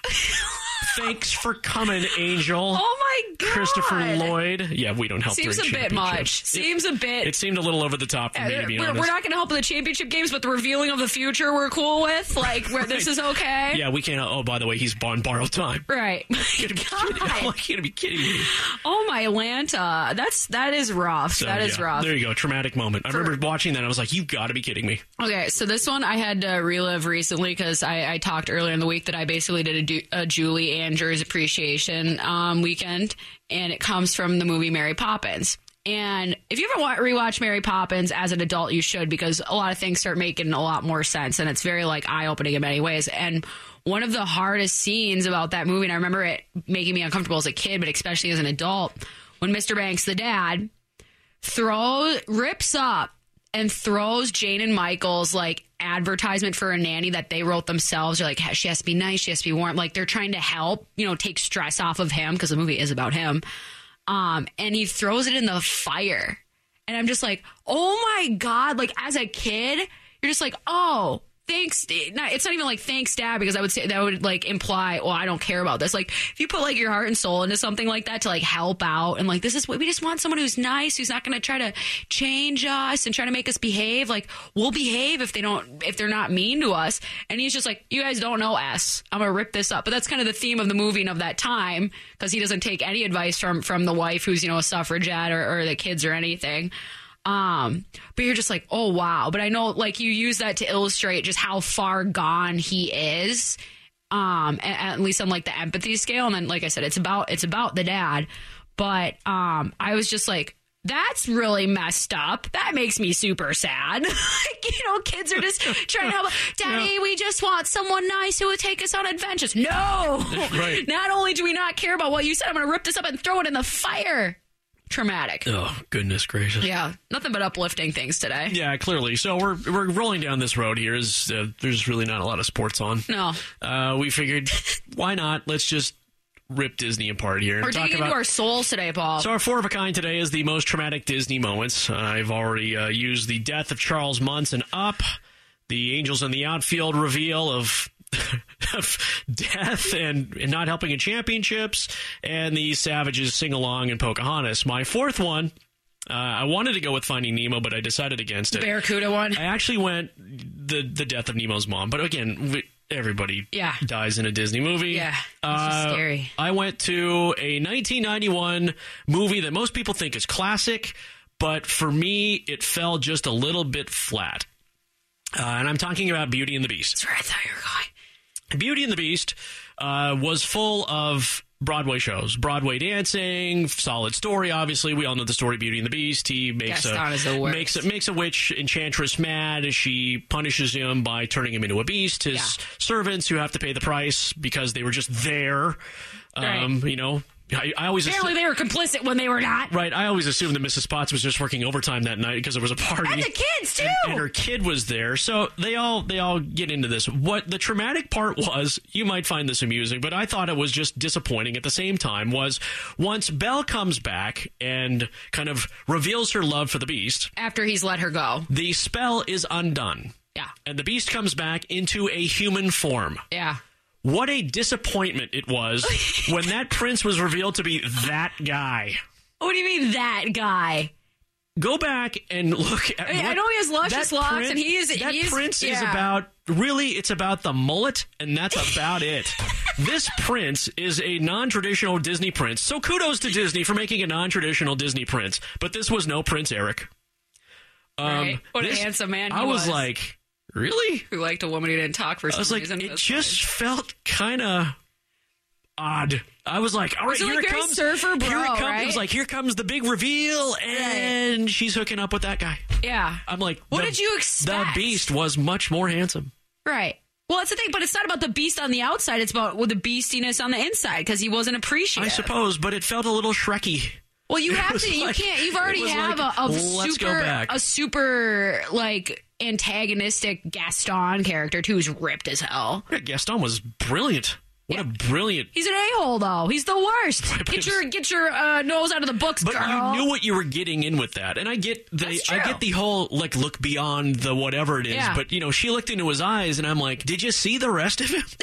H: Thanks for coming, Angel.
I: Oh my God,
H: Christopher Lloyd. Yeah, we don't help.
I: Seems a bit much. Seems
H: it,
I: a bit.
H: It seemed a little over the top for
I: uh,
H: me, to be
I: we're,
H: honest.
I: We're not going to help in the championship games, but the revealing of the future we're cool with. Like, where right. this is okay.
H: Yeah, we can't. Oh, by the way, he's on borrowed time.
I: Right.
H: You gotta be kidding, I'm like, you gotta be kidding me.
I: Oh my Atlanta. That's that is rough. So, that is
H: yeah,
I: rough.
H: There you go. Traumatic moment. I for, remember watching that. And I was like, you got to be kidding me.
I: Okay, so this one I had to relive recently because I, I talked earlier in the week that I basically did a, a Julie Andrews appreciation um, weekend, and it comes from the movie Mary Poppins. And if you ever wa- rewatch Mary Poppins as an adult, you should, because a lot of things start making a lot more sense, and it's very like eye-opening in many ways. And one of the hardest scenes about that movie, and I remember it making me uncomfortable as a kid, but especially as an adult, when Mister Banks, the dad, throws rips up and throws Jane and Michael's like advertisement for a nanny that they wrote themselves. They're like, she has to be nice, she has to be warm. Like, they're trying to help, you know, take stress off of him because the movie is about him. Um, and he throws it in the fire. And I'm just like, oh my God. Like, as a kid, you're just like, oh, thanks. Not, it's not even like thanks, Dad, because I would say that would like imply, well, I don't care about this. Like, if you put like your heart and soul into something like that to like help out, and like, this is what we just want, someone who's nice, who's not going to try to change us and try to make us behave. Like, we'll behave if they don't, if they're not mean to us. And he's just like, you guys don't know S. I'm going to rip this up. But that's kind of the theme of the movie and of that time, because he doesn't take any advice from from the wife who's, you know, a suffragette, or, or the kids or anything. Um, but you're just like, oh, wow. But I know, like, you use that to illustrate just how far gone he is, um, at, at least on, like, the empathy scale. And then, like I said, it's about it's about the dad. But um, I was just like, that's really messed up. That makes me super sad. Like, you know, kids are just trying to help. Daddy, yeah. we just want someone nice who would take us on adventures. No!
H: Right.
I: Not only do we not care about what you said, I'm going to rip this up and throw it in the fire. Traumatic.
H: Oh, goodness gracious.
I: Yeah, nothing but uplifting things today.
H: Yeah, clearly. So we're we're rolling down this road here. Is uh, there's really not a lot of sports on.
I: No.
H: Uh, we figured, why not? Let's just rip Disney apart here.
I: We're digging into our souls today, Paul.
H: So our four of a kind today is the most traumatic Disney moments. Uh, I've already uh, used the death of Charles Muntz and Up, the Angels in the Outfield reveal of... of death and, and not helping in championships, and the Savages sing-along in Pocahontas. My fourth one, uh, I wanted to go with Finding Nemo, but I decided against it.
I: Barracuda one?
H: I actually went the the death of Nemo's mom. But again, we, everybody
I: yeah.
H: dies in a Disney movie.
I: Yeah, it's
H: uh,
I: scary.
H: I went to a nineteen ninety-one movie that most people think is classic, but for me, it fell just a little bit flat. Uh, and I'm talking about Beauty and the Beast.
I: That's where I thought you were going.
H: Beauty and the Beast uh, was full of Broadway shows, Broadway dancing, solid story. Obviously, we all know the story. Beauty and the Beast. He makes a makes a makes a witch enchantress mad as she punishes him by turning him into a beast. His
I: yeah.
H: servants, who have to pay the price because they were just there, um,
I: right.
H: you know, I, I always
I: Apparently
H: assume,
I: they were complicit when they were not.
H: right. I always assumed that Missus Potts was just working overtime that night because there was a party.
I: And the kids, too.
H: And, and her kid was there. So they all they all get into this. What the traumatic part was, you might find this amusing, but I thought it was just disappointing at the same time, was once Belle comes back and kind of reveals her love for the Beast.
I: After he's let her go.
H: The spell is undone.
I: Yeah.
H: And the Beast comes back into a human form.
I: Yeah.
H: What a disappointment it was when that prince was revealed to be that guy.
I: What do you mean, that guy?
H: Go back and look at.
I: I, mean,
H: what,
I: I know he has luscious
H: that
I: locks,
H: prince,
I: and he is.
H: That
I: he is,
H: prince
I: yeah.
H: is about. Really, it's about the mullet, and that's about it. This prince is a non-traditional Disney prince. So kudos to Disney for making a non-traditional Disney prince. But this was no Prince Eric. Um,
I: Right. What
H: this,
I: a handsome man he
H: I was,
I: was.
H: like, really?
I: Who liked a woman who didn't talk for some
H: I was like,
I: reason.
H: it
I: That's
H: just
I: fine.
H: felt kind of odd. I was like, all right,
I: Was it
H: here
I: like
H: it
I: very
H: comes.
I: surfer bro,
H: here it comes.
I: right?
H: It was like, here comes the big reveal, and she's hooking up with that guy.
I: Yeah.
H: I'm like,
I: What
H: the-
I: did you expect?
H: The Beast was much more handsome.
I: Right. Well, that's the thing, but it's not about the beast on the outside. It's about well, the beastiness on the inside because he wasn't appreciative.
H: I suppose, but it felt a little Shrekky.
I: Well, you
H: It
I: have
H: was
I: to. You
H: like-
I: can't. You've
H: it
I: already
H: was
I: have
H: like,
I: a, a
H: let's go
I: super,
H: back.
I: a super like antagonistic Gaston character too, who's ripped as hell.
H: Yeah, Gaston was brilliant. What a brilliant.
I: He's an a-hole though. He's the worst.
H: Right, but
I: Get
H: it
I: your get your uh, nose out of the books,
H: But
I: girl.
H: you knew what you were getting in with that, and I get the
I: That's
H: I
I: true.
H: get the whole like look beyond the whatever it is.
I: Yeah.
H: But you know, she looked into his eyes, and I'm like, did you see the rest of him?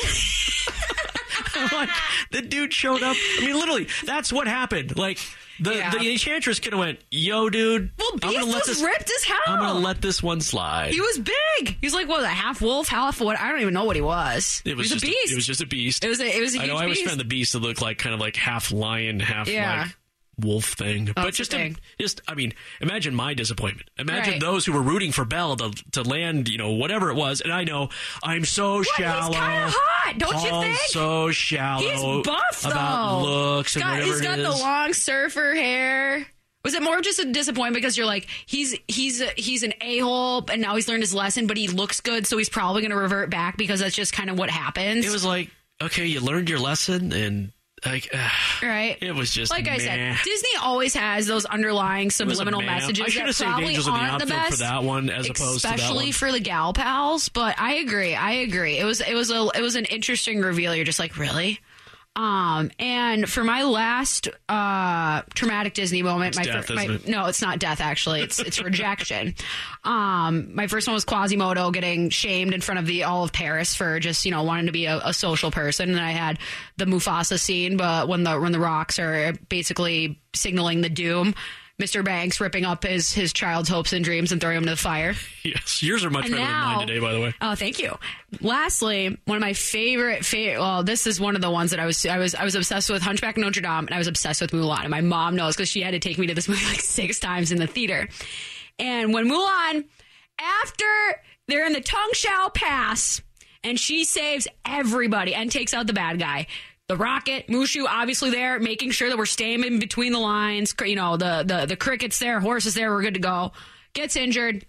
H: I'm like, the dude showed up. I mean, literally, that's what happened. Like the
I: Yeah.
H: the enchantress could have went, yo, dude.
I: Well,
H: I'm
I: Beast
H: gonna let
I: was
H: this.
I: ripped as hell.
H: I'm gonna let this one slide.
I: He was big. He was like what, a half wolf, half what? I don't even know what he was.
H: It was
I: he
H: just
I: was a beast.
H: it was just a beast.
I: It was a, it was a
H: I
I: huge
H: know. I always
I: beast.
H: found the beast to look like kind of like half lion, half
I: Yeah.
H: like wolf thing. but
I: that's
H: just,
I: the
H: a,
I: thing.
H: just, I mean, imagine my disappointment. Imagine
I: Right.
H: those who were rooting for Belle to to land, you know, whatever it was. And I know I'm so
I: What?
H: shallow.
I: He's kind of hot, don't you
H: Paul's
I: think?
H: so shallow.
I: He's buff though.
H: about looks and
I: Got-
H: whatever
I: He's got
H: it
I: the
H: is.
I: long surfer hair. Was it more just a disappointment because you're like he's he's a, he's an a-hole and now he's learned his lesson, but he looks good, so he's probably going to revert back because that's just kind of what happens.
H: It was like, okay, you learned your lesson, and like, uh,
I: right.
H: it was just
I: Like I
H: meh.
I: said, Disney always has those underlying
H: It was a
I: subliminal
H: meh.
I: messages
H: I should
I: that
H: have saved
I: probably
H: Angels of the
I: aren't the
H: Outfield
I: best
H: for that one as opposed to that
I: especially
H: one.
I: for the gal pals. But I agree, I agree. It was it was a it was an interesting reveal. You're just like, really? Um, and for my last uh, traumatic Disney moment,
H: It's
I: my,
H: death,
I: fir- my
H: isn't it?
I: no, it's not death. Actually, it's it's rejection. Um, my first one was Quasimodo getting shamed in front of the all of Paris for just you know wanting to be a, a social person, and I had the Mufasa scene, but when the when the rocks are basically signaling the doom. Mister Banks ripping up his, his child's hopes and dreams and throwing him to the fire.
H: Yes, yours are much
I: And
H: better
I: now-
H: than mine today, by the way.
I: Oh, thank you. Lastly, one of my favorite, favorite. Well, this is one of the ones that I was, I was, I was obsessed with Hunchback of Notre Dame, and I was obsessed with Mulan. And my mom knows because she had to take me to this movie like six times in the theater. And when Mulan, after they're in the Tung Shao Pass, and she saves everybody and takes out the bad guy. The Rocket, Mushu, obviously there, making sure that we're staying in between the lines. You know, the the the cricket's there, horses there, we're good to go. Gets injured,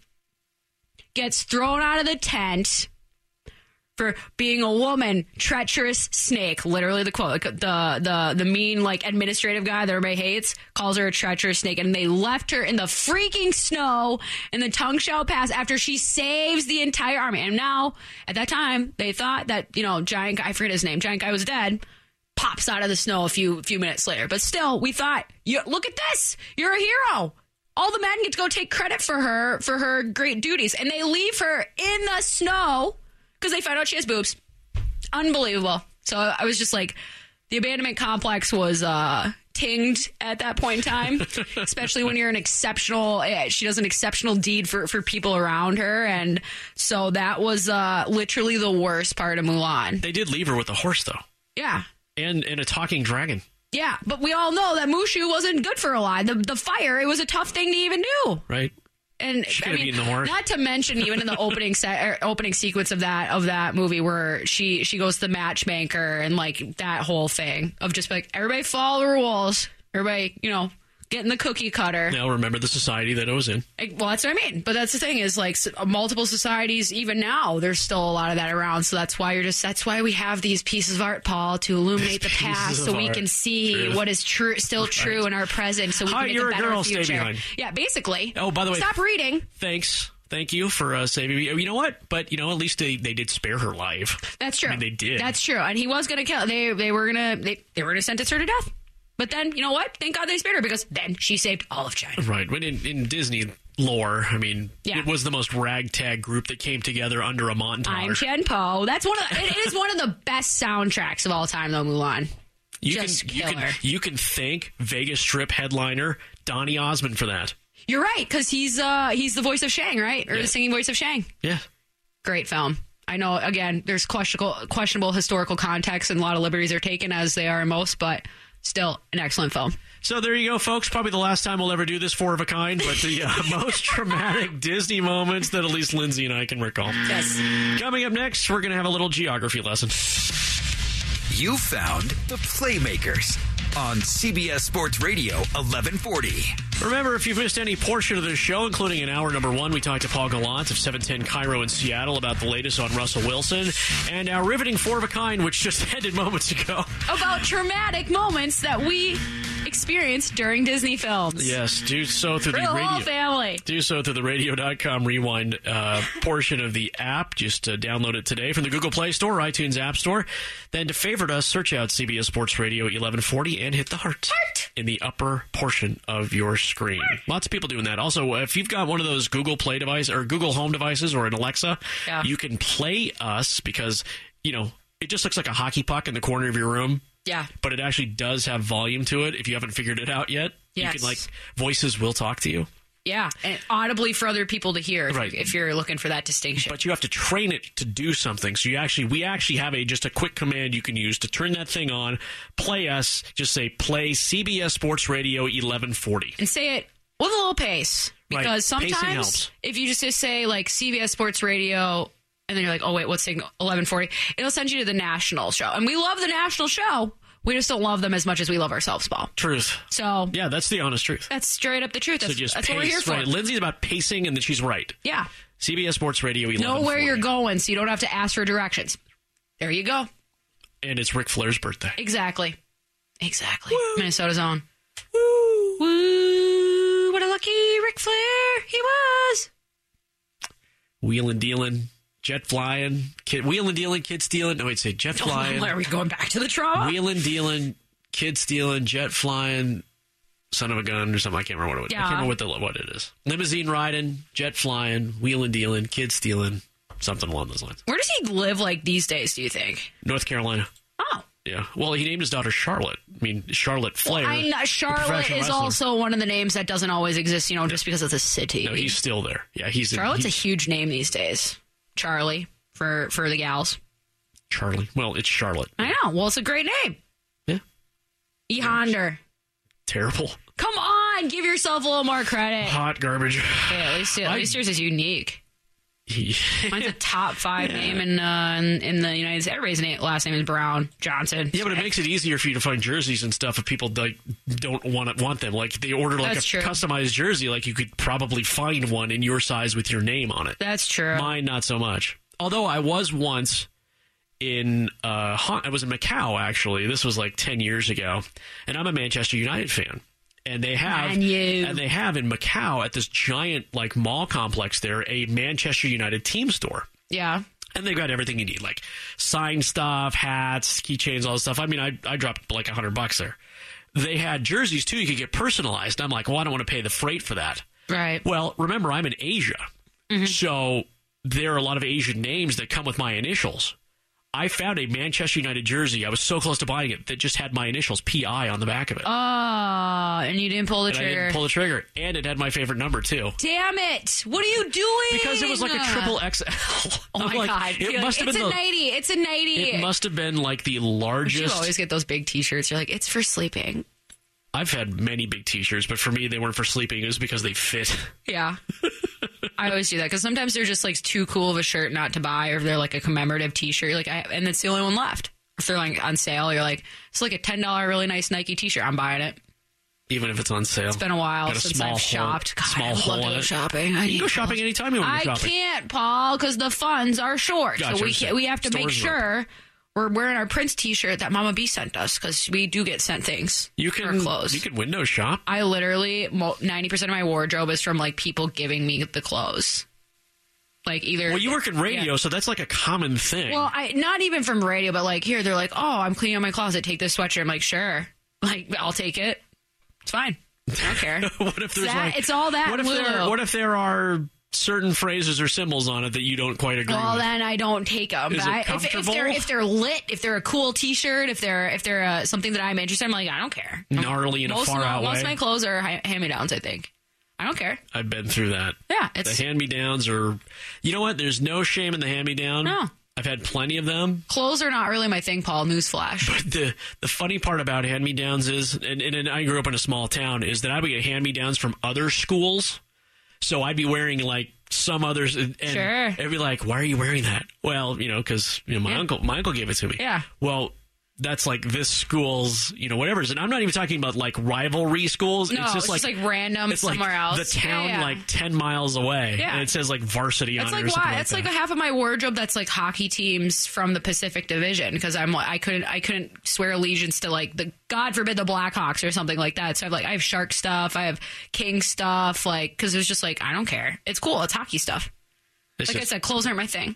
I: gets thrown out of the tent for being a woman, treacherous snake. Literally the quote. Like the the the mean like administrative guy that everybody hates calls her a treacherous snake, and they left her in the freaking snow in the Tung Shao Pass after she saves the entire army. And now, at that time, they thought that you know giant guy, I forget his name, giant guy was dead. Pops out of the snow a few few minutes later. But still, we thought, you, look at this. You're a hero. All the men get to go take credit for her for her great duties. And they leave her in the snow because they find out she has boobs. Unbelievable. So I was just like, the abandonment complex was uh, tinged at that point in time, especially when you're an exceptional, she does an exceptional deed for, for people around her. And so that was uh, literally the worst part of Mulan.
H: They did leave her with a horse, though.
I: Yeah.
H: And, and a talking dragon.
I: Yeah, but we all know that Mushu wasn't good for a lie. The the fire, it was a tough thing to even do.
H: Right.
I: And
H: She
I: I
H: could have
I: mean,
H: eaten the horse.
I: not to mention even in the opening set, or opening sequence of that of that movie where she she goes to the matchmaker and like that whole thing of just like everybody follow the rules, everybody you know getting the cookie cutter.
H: Now remember the society that it was in.
I: Well, that's what I mean. But that's the thing is like multiple societies, even now, there's still a lot of that around. So that's why you're just, that's why we have these pieces of art, Paul, to illuminate the past so we
H: art.
I: can see
H: Truth.
I: what is true, still
H: Right.
I: true in our present so we
H: Hi,
I: can make
H: you're
I: a
H: a
I: better
H: girl, stay
I: future.
H: behind.
I: Yeah, basically.
H: Oh, by the way.
I: Stop reading.
H: Thanks. Thank you for uh, saving me. You know what? But, you know, at least they, they did spare her life.
I: That's true.
H: I mean, they did.
I: That's true. And he was going to kill. They they were going to they, they were going to sentence her to death. But then, you know what? Thank God they spared her because then she saved all of China.
H: Right. But in, in Disney lore, I mean,
I: Yeah.
H: it was the most ragtag group that came together under a montage.
I: I'm Chen Po. That's one of the, it is one of the best soundtracks of all time, though, Mulan.
H: You
I: Just
H: can, you
I: killer.
H: can you can thank Vegas Strip headliner Donny Osmond for that.
I: You're right, because he's uh he's the voice of Shang, right? Or
H: Yeah.
I: the singing voice of Shang.
H: Yeah.
I: Great film. I know, again, there's questionable questionable historical context and a lot of liberties are taken, as they are in most, but still an excellent film.
H: So there you go, folks. Probably the last time we'll ever do this four of a kind, but the uh, most traumatic Disney moments that at least Lindsay and I can recall.
I: Yes.
H: Coming up next, we're going to have a little geography lesson.
G: You found the Playmakers on C B S Sports Radio eleven forty.
H: Remember, if you've missed any portion of this show, including in hour number one, we talked to Paul Gallant of seven ten Cairo in Seattle about the latest on Russell Wilson, and our riveting four of a kind, which just ended moments ago.
I: About traumatic moments that we experienced during Disney films.
H: Yes, do so through
I: For
H: the
I: the
H: radio.
I: whole family.
H: Do so through the radio dot com rewind uh, portion of the app. Just uh, download it today from the Google Play Store, iTunes App Store. Then to favorite us, search out C B S Sports Radio eleven forty and hit the heart,
I: Heart.
H: in the upper portion of your screen. Lots of people doing that. Also, if you've got one of those Google Play device or Google Home devices or an Alexa,
I: Yeah.
H: you can play us because, you know, it just looks like a hockey puck in the corner of your room.
I: Yeah.
H: But it actually does have volume to it if you haven't figured it out yet.
I: Yes.
H: You can, like, voices will talk to you.
I: Yeah. And audibly for other people to hear if,
H: Right.
I: if you're looking for that distinction.
H: But you have to train it to do something. So you actually, we actually have a just a quick command you can use to turn that thing on, play us, just say play C B S Sports Radio eleven forty.
I: And say it with a little pace.
H: Right.
I: Because
H: Pacing
I: sometimes
H: helps.
I: if you just, just say like C B S Sports Radio and then you're like, oh wait, what's signal? eleven forty, it'll send you to the national show. And we love the national show. We just don't love them as much as we love ourselves, Paul.
H: Truth.
I: So
H: Yeah, that's the honest truth.
I: that's straight up the truth. That's,
H: So just
I: that's
H: pace,
I: what we're here for.
H: right. Lindsay's about pacing, and then she's right.
I: Yeah.
H: C B S Sports Radio eleven forty.
I: Know where you're going so you don't have to ask for directions. There you go.
H: And it's Ric Flair's birthday.
I: Exactly. Exactly. Minnesota's own. Woo. Woo. What a lucky Ric Flair he was.
H: Wheeling, dealing, jet flying, kid, wheeling, dealing, kid stealing. No, wait, say jet flying.
I: Why are we going back to the trauma?
H: Wheeling, dealing, kid stealing, jet flying, son of a gun or something. I can't remember what it, I
I: Yeah.
H: can't remember what, the, what it is. Limousine riding, jet flying, wheeling, dealing, kid stealing, something along those lines.
I: Where does he live like these days, do you think?
H: North Carolina.
I: Oh.
H: Yeah. Well, he named his daughter Charlotte. I mean, Charlotte Flair.
I: I know,
H: the
I: Charlotte
H: professional
I: is
H: wrestler.
I: also one of the names that doesn't always exist, you know, just because it's a city.
H: No, he's still there. Yeah, he's
I: Charlotte's
H: he's,
I: a huge name these days. Charlie for for the gals.
H: Charlie. Well, it's Charlotte.
I: I know. Well, it's a great name.
H: Yeah.
I: E. Honder.
H: Terrible.
I: Come on, give yourself a little more credit.
H: Hot garbage.
I: Hey, at least, at
H: I-
I: least yours is unique.
H: He-
I: Mine's a top five name in, uh, in in the United States. Everybody's name, last name is Brown Johnson.
H: Yeah, but it makes it easier for you to find jerseys and stuff if people like don't want it, want them. Like they order like
I: That's
H: a
I: true.
H: customized jersey, like you could probably find one in your size with your name on it.
I: That's true.
H: Mine, not so much. Although I was once in, uh, Hon- I was in Macau actually. This was like ten years ago, and I'm a Manchester United fan. And they have,
I: Man, you.
H: and they have in Macau at this giant like mall complex there a Manchester United team store.
I: Yeah.
H: And they've got everything you need, like signed stuff, hats, keychains, all this stuff. I mean, I I dropped like a hundred bucks there. They had jerseys too. You could get personalized. I'm like, well, I don't want to pay the freight for that.
I: Right.
H: Well, remember, I'm in Asia,
I: Mm-hmm.
H: so there are a lot of Asian names that come with my initials. I found a Manchester United jersey. I was so close to buying it that just had my initials, P I, on the back of it.
I: Oh, and you didn't pull the
H: and I
I: trigger.
H: didn't pull the trigger, and it had my favorite number too.
I: Damn it! What are you doing?
H: Because it was like a triple X L.
I: Oh
H: I'm
I: my
H: like,
I: god!
H: It
I: You're
H: must
I: like,
H: have
I: it's
H: been
I: a
H: the,
I: ninety. It's a ninety.
H: It must have been like the
I: You
H: largest.
I: always get those big T-shirts. You're like, it's for sleeping.
H: I've had many big T-shirts, but for me, they weren't for sleeping. It was because they fit.
I: Yeah. I always do that because sometimes they're just like too cool of a shirt not to buy, or if they're like a commemorative T-shirt, like, I, and it's the only one left. If they're like on sale, you're like, it's like a ten dollar really nice Nike T-shirt. I'm buying it.
H: even if it's on sale.
I: It's been a while
H: Got a
I: since
H: small
I: I've
H: hole,
I: shopped. God,
H: small
I: I would
H: hole
I: love to
H: in
I: go
H: it.
I: shopping. I
H: You can go
I: need
H: shopping
I: clothes.
H: anytime you want to
I: I
H: go shopping.
I: can't, Paul, because the funds are short.
H: Gotcha,
I: so we
H: understand.
I: can, we have to make
H: Stores are
I: sure we're wearing our Prince T-shirt that Mama B sent us, because we do get sent things.
H: You
I: for
H: can
I: clothes.
H: you can window shop.
I: I literally ninety percent of my wardrobe is from like people giving me the clothes. Like either.
H: Well, you work in radio,
I: yeah.
H: so that's like a common thing.
I: Well, I not even from radio, but like here they're like, oh, I'm cleaning out my closet. Take this sweatshirt. I'm like, sure, like I'll take it. It's fine. I don't care.
H: What if there's
I: that,
H: like
I: it's all that.
H: What if
I: Lulu.
H: there What if there are certain phrases or symbols on it that you don't quite agree
I: Well,
H: with?
I: then I don't take them.
H: Is
I: But
H: it
I: I, if, if
H: comfortable?
I: they're if they're lit, if they're a cool T-shirt, if they're if they're uh, something that I'm interested in, I'm like, I don't care.
H: Gnarly in a
I: most
H: far
I: of,
H: out
I: Most
H: way.
I: of my clothes are ha- hand-me-downs, I think. I don't care.
H: I've been through that.
I: Yeah,
H: the
I: it's
H: hand-me-downs are. You know what? There's no shame in the hand-me-down.
I: No.
H: I've had plenty of them.
I: clothes are not really my thing, Paul. Newsflash.
H: But the the funny part about hand-me-downs is, and, and, and I grew up in a small town, is that I would get hand-me-downs from other schools. So I'd be wearing like some others, and, and
I: Sure.
H: I'd be like, "Why are you wearing that?" Well, you know, because you know, my
I: Yeah.
H: uncle my uncle gave it to me.
I: Yeah.
H: Well, that's like this school's, you know, whatever. And I'm not even talking about like rivalry schools.
I: No,
H: it's just like
I: random
H: it's
I: somewhere
H: like
I: else.
H: the town
I: Yeah, yeah.
H: like ten miles away.
I: Yeah.
H: And it says like varsity
I: That's
H: on
I: like
H: it or something
I: why.
H: like
I: That's
H: that.
I: like a half of my wardrobe. That's like hockey teams from the Pacific Division, because I'm I couldn't I couldn't swear allegiance to like the God forbid the Blackhawks or something like that. So I have like I have Shark stuff, I have King stuff, like because it's just like I don't care. It's cool. It's hockey stuff.
H: It's
I: like
H: just-
I: I said, clothes aren't my thing.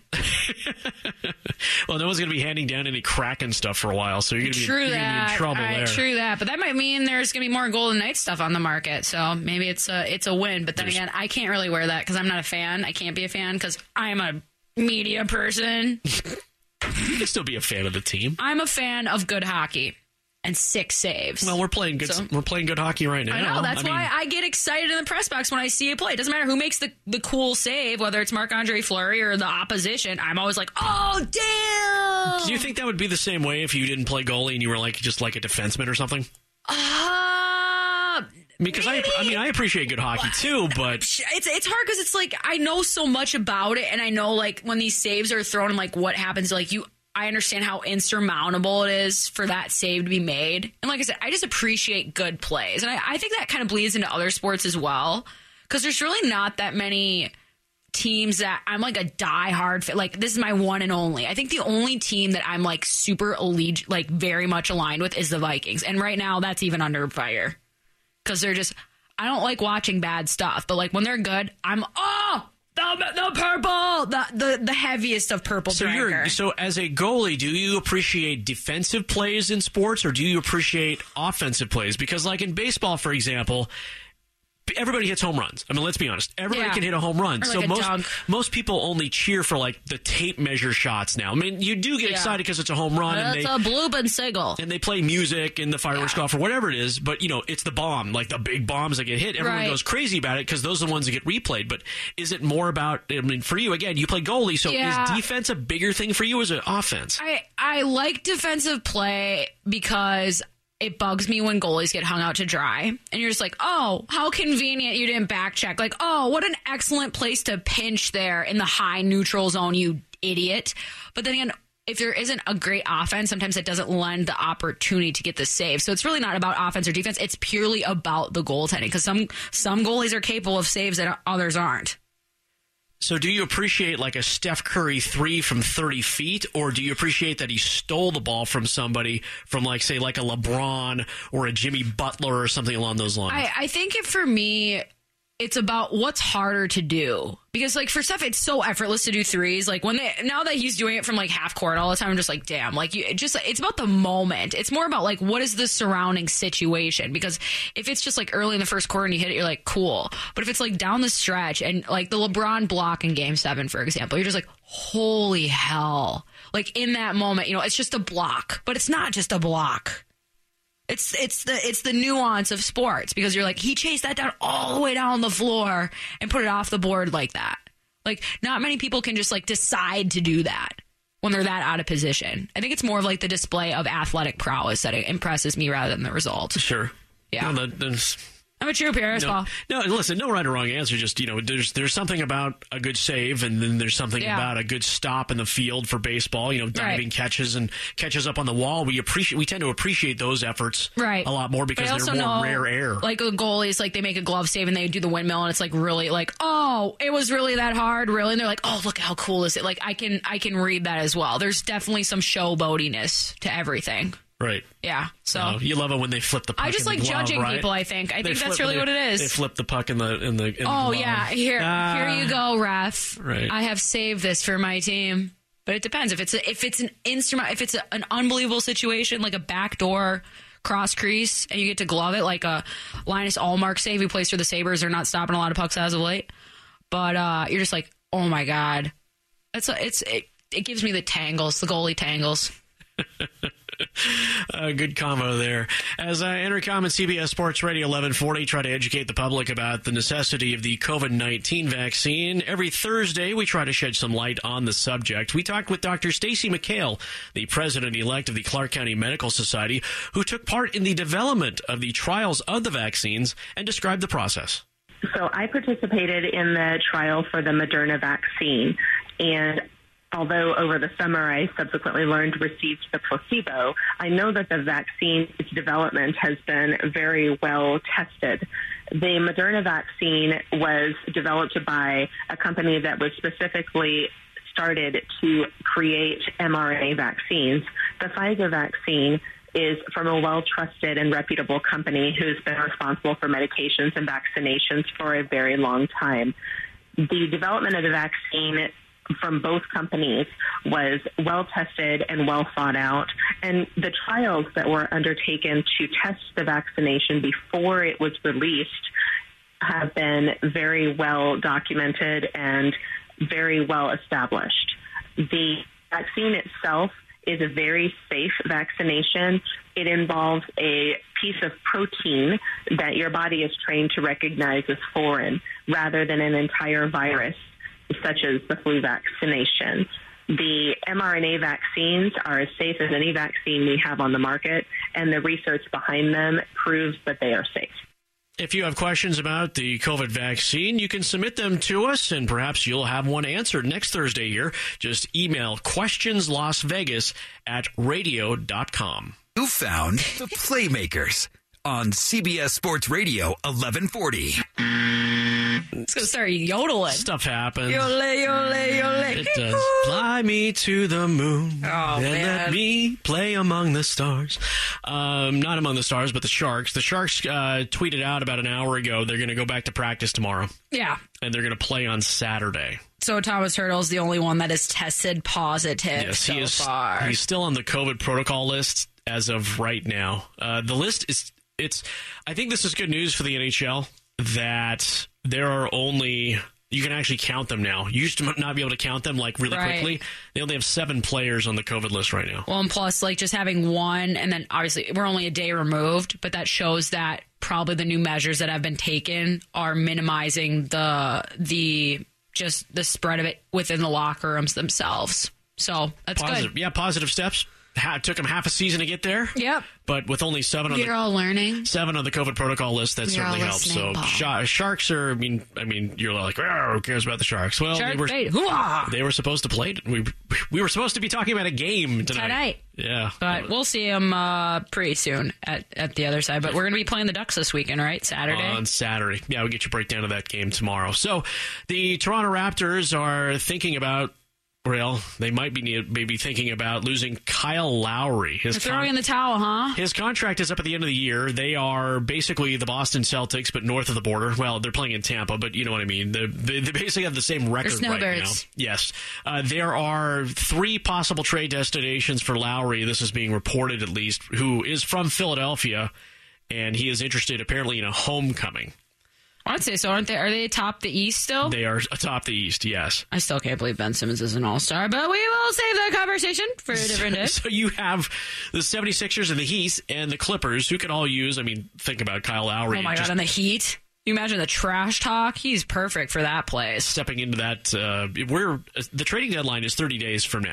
H: Well, no one's going to be handing down any Kraken stuff for a while, so you're going to be,
I: True
H: you're gonna be
I: that.
H: in trouble
I: All right,
H: there.
I: true that. But that might mean there's going to be more Golden Knights stuff on the market. So maybe it's a it's a win. But then
H: There's-
I: again, I can't really wear that because I'm not a fan. I can't be a fan because I'm a media person.
H: You can still be a fan of the team.
I: I'm a fan of good hockey and six saves.
H: Well, we're playing good.
I: So-
H: we're playing good hockey right now.
I: I know. That's
H: I
I: why
H: mean,
I: I get excited in the press box when I see a play. It doesn't matter who makes the, the cool save, whether it's Marc-Andre Fleury or the opposition. I'm always like, oh, damn.
H: Do you think that would be the same way if you didn't play goalie and you were like just like a defenseman or something?
I: Uh,
H: Because I, I mean, I appreciate good hockey too, but
I: it's it's hard because it's like I know so much about it, and I know like when these saves are thrown and like what happens. Like you, I understand how insurmountable it is for that save to be made. And like I said, I just appreciate good plays, and I, I think that kind of bleeds into other sports as well. Because there's really not that many teams that I'm like a diehard fan. Like this is my one and only. I think the only team that I'm like super alleg- like very much aligned with is the Vikings, and right now that's even under fire. Because they're just, I don't like watching bad stuff, but like when they're good, I'm oh the the purple, the the, the heaviest of purple.
H: so
I: drinker.
H: you're so as a goalie, do you appreciate defensive plays in sports or do you appreciate offensive plays? Because like in baseball, for example, everybody hits home runs. I mean, let's be honest. Everybody
I: Yeah.
H: can hit a home run.
I: Or
H: so
I: like a
H: most
I: dunk.
H: most people only cheer for like the tape measure shots now. I mean, you do get
I: Yeah.
H: excited because it's a home run and
I: That's
H: they
I: a bloop and sigil.
H: and they play music and the fireworks
I: Yeah.
H: go off or whatever it is. But you know, it's the bomb, like the big bombs that get hit. Everyone
I: Right.
H: goes crazy about it because those are the ones that get replayed. But is it more about? I mean, for you again, you play goalie, so
I: Yeah.
H: is defense a bigger thing for you as an offense?
I: I I like defensive play because it bugs me when goalies get hung out to dry. And you're just like, oh, how convenient you didn't back check. Like, oh, what an excellent place to pinch there in the high neutral zone, you idiot. But then again, if there isn't a great offense, sometimes it doesn't lend the opportunity to get the save. So it's really not about offense or defense. It's purely about the goaltending because some some goalies are capable of saves that others aren't.
H: So do you appreciate like a Steph Curry three from thirty feet, or do you appreciate that he stole the ball from somebody from like, say, like a LeBron or a Jimmy Butler or something along those lines?
I: I, I think it, for me, it's about what's harder to do. Because, like, for Steph, it's so effortless to do threes. Like, when they, now that he's doing it from, like, half court all the time, I'm just like, damn. Like, you, it just, it's about the moment. It's more about, like, what is the surrounding situation? Because if it's just, like, early in the first quarter and you hit it, you're like, cool. But if it's, like, down the stretch and, like, the LeBron block in game seven, for example, you're just like, holy hell. Like, in that moment, you know, it's just a block. But it's not just a block. It's it's the it's the nuance of sports because you're like, he chased that down all the way down the floor and put it off the board like that. Like, not many people can just like decide to do that when they're that out of position. I think it's more of like the display of athletic prowess that it impresses me rather than the result.
H: Sure.
I: Yeah.
H: No, that, that's,
I: I'm a true purist,
H: no,
I: Paul.
H: No, listen, no right or wrong answer. Just, you know, there's there's something about a good save, and then there's something
I: Yeah.
H: about a good stop in the field for baseball. You know, diving
I: Right.
H: catches and catches up on the wall. We appreciate we tend to appreciate those efforts
I: Right.
H: a lot more because
I: But I
H: they're
I: also
H: more
I: know,
H: rare air.
I: Like a goalie's, like they make a glove save and they do the windmill, and it's like really like, oh, it was really that hard, really. And they're like, oh, look how cool is it? Like I can I can read that as well. There's definitely some showboatiness to everything.
H: Right.
I: Yeah. So
H: Uh, you love it when they flip the puck.
I: I just
H: in the
I: like
H: glove,
I: judging
H: right?
I: people. I think I
H: They
I: think that's
H: flip-
I: really
H: they-
I: what it is.
H: They flip the puck in the in the. In
I: Oh
H: the glove.
I: yeah, here
H: Ah.
I: here you go, ref.
H: Right.
I: I have saved this for my team, but it depends if it's a, if it's an instrument, if it's a, an unbelievable situation like a backdoor cross crease, and you get to glove it like a Linus Allmark save who plays for the Sabres. They're not stopping a lot of pucks as of late, but uh, you're just like, oh my god, it's a, it's it, it gives me the tangles, the goalie tangles.
H: A good combo there. As I enter comment C B S Sports Radio eleven forty, try to educate the public about the necessity of the COVID nineteen vaccine. Every Thursday, we try to shed some light on the subject. We talked with Doctor Stacy McHale, the president-elect of the Clark County Medical Society, who took part in the development of the trials of the vaccines and described the process.
K: So I participated in the trial for the Moderna vaccine, and although over the summer I subsequently learned received the placebo, I know that the vaccine, its development has been very well tested. The Moderna vaccine was developed by a company that was specifically started to create mRNA vaccines. The Pfizer vaccine is from a well-trusted and reputable company who's been responsible for medications and vaccinations for a very long time. The development of the vaccine from both companies was well tested and well thought out. And the trials that were undertaken to test the vaccination before it was released have been very well documented and very well established. The vaccine itself is a very safe vaccination. It involves a piece of protein that your body is trained to recognize as foreign rather than an entire virus, such as the flu vaccination. The mRNA vaccines are as safe as any vaccine we have on the market, and the research behind them proves that they are safe.
H: If you have questions about the COVID vaccine, you can submit them to us, and perhaps you'll have one answered next Thursday here. Just email questionslasvegas at radio dot com.
G: You found the Playmakers on C B S Sports Radio eleven forty.
I: It's going to start yodeling.
H: Stuff happens.
I: Yole, yole, yole.
H: It does. Fly me to the moon
I: Oh,
H: and
I: man.
H: let me play among the stars. Um, not among the stars, but the Sharks. The Sharks uh, tweeted out about an hour ago they're going to go back to practice tomorrow.
I: Yeah.
H: And they're going to play on Saturday.
I: So Thomas Hurdle's the only one that is tested positive
H: Yes,
I: so
H: he is.
I: far.
H: He's still on the COVID protocol list as of right now. Uh, the list is. It's. I think this is good news for the N H L that there are only. You can actually count them now. You used to not be able to count them like really
I: Right.
H: quickly. They only have seven players on the COVID list right now.
I: Well, and plus, like, just having one, and then obviously we're only a day removed, but that shows that probably the new measures that have been taken are minimizing the the just the spread of it within the locker rooms themselves. So that's
H: Positive,
I: good.
H: yeah, positive steps. Ha- took them half a season to get there.
I: Yep.
H: But with only seven on
I: You're
H: the
I: all learning.
H: seven on the COVID protocol list, that
I: You're
H: certainly
I: all
H: helps.
I: listening,
H: So
I: Paul.
H: sh- Sharks are. I mean, I mean, you're like, "Rawr, who cares about the Sharks? Well,
I: Shark
H: they were
I: bait. Hoo-ah!
H: they were supposed to play. We we were supposed to be talking about a game tonight.
I: Tonight.
H: Yeah,
I: But we'll see them uh, pretty soon at, at the other side. But we're going to be playing the Ducks this weekend, right? Saturday.
H: on Saturday. Yeah, we'll get you a breakdown of that game tomorrow. So the Toronto Raptors are thinking about. Well, they might be maybe thinking about losing Kyle Lowry. His
I: They're throwing
H: con-
I: in the towel, huh?
H: His contract is up at the end of the year. They are basically the Boston Celtics, but north of the border. Well, they're playing in Tampa, but you know what I mean. They, they, they basically have the same record
I: They're
H: right now.
I: snowbirds.
H: Yes. Uh, there are three possible trade destinations for Lowry. This is being reported, at least, who is from Philadelphia, and he is interested apparently in a homecoming.
I: I'd say so, aren't they? Are they atop the East still?
H: They are atop the East, yes.
I: I still can't believe Ben Simmons is an all-star, but we will save that conversation for a different day.
H: So you have the seventy-sixers and the Heat and the Clippers, who could all use, I mean, think about Kyle Lowry.
I: Oh my
H: just
I: God, and the Heat. You imagine the trash talk? He's perfect for that place.
H: stepping into that. Uh, we're the trading deadline is thirty days from now.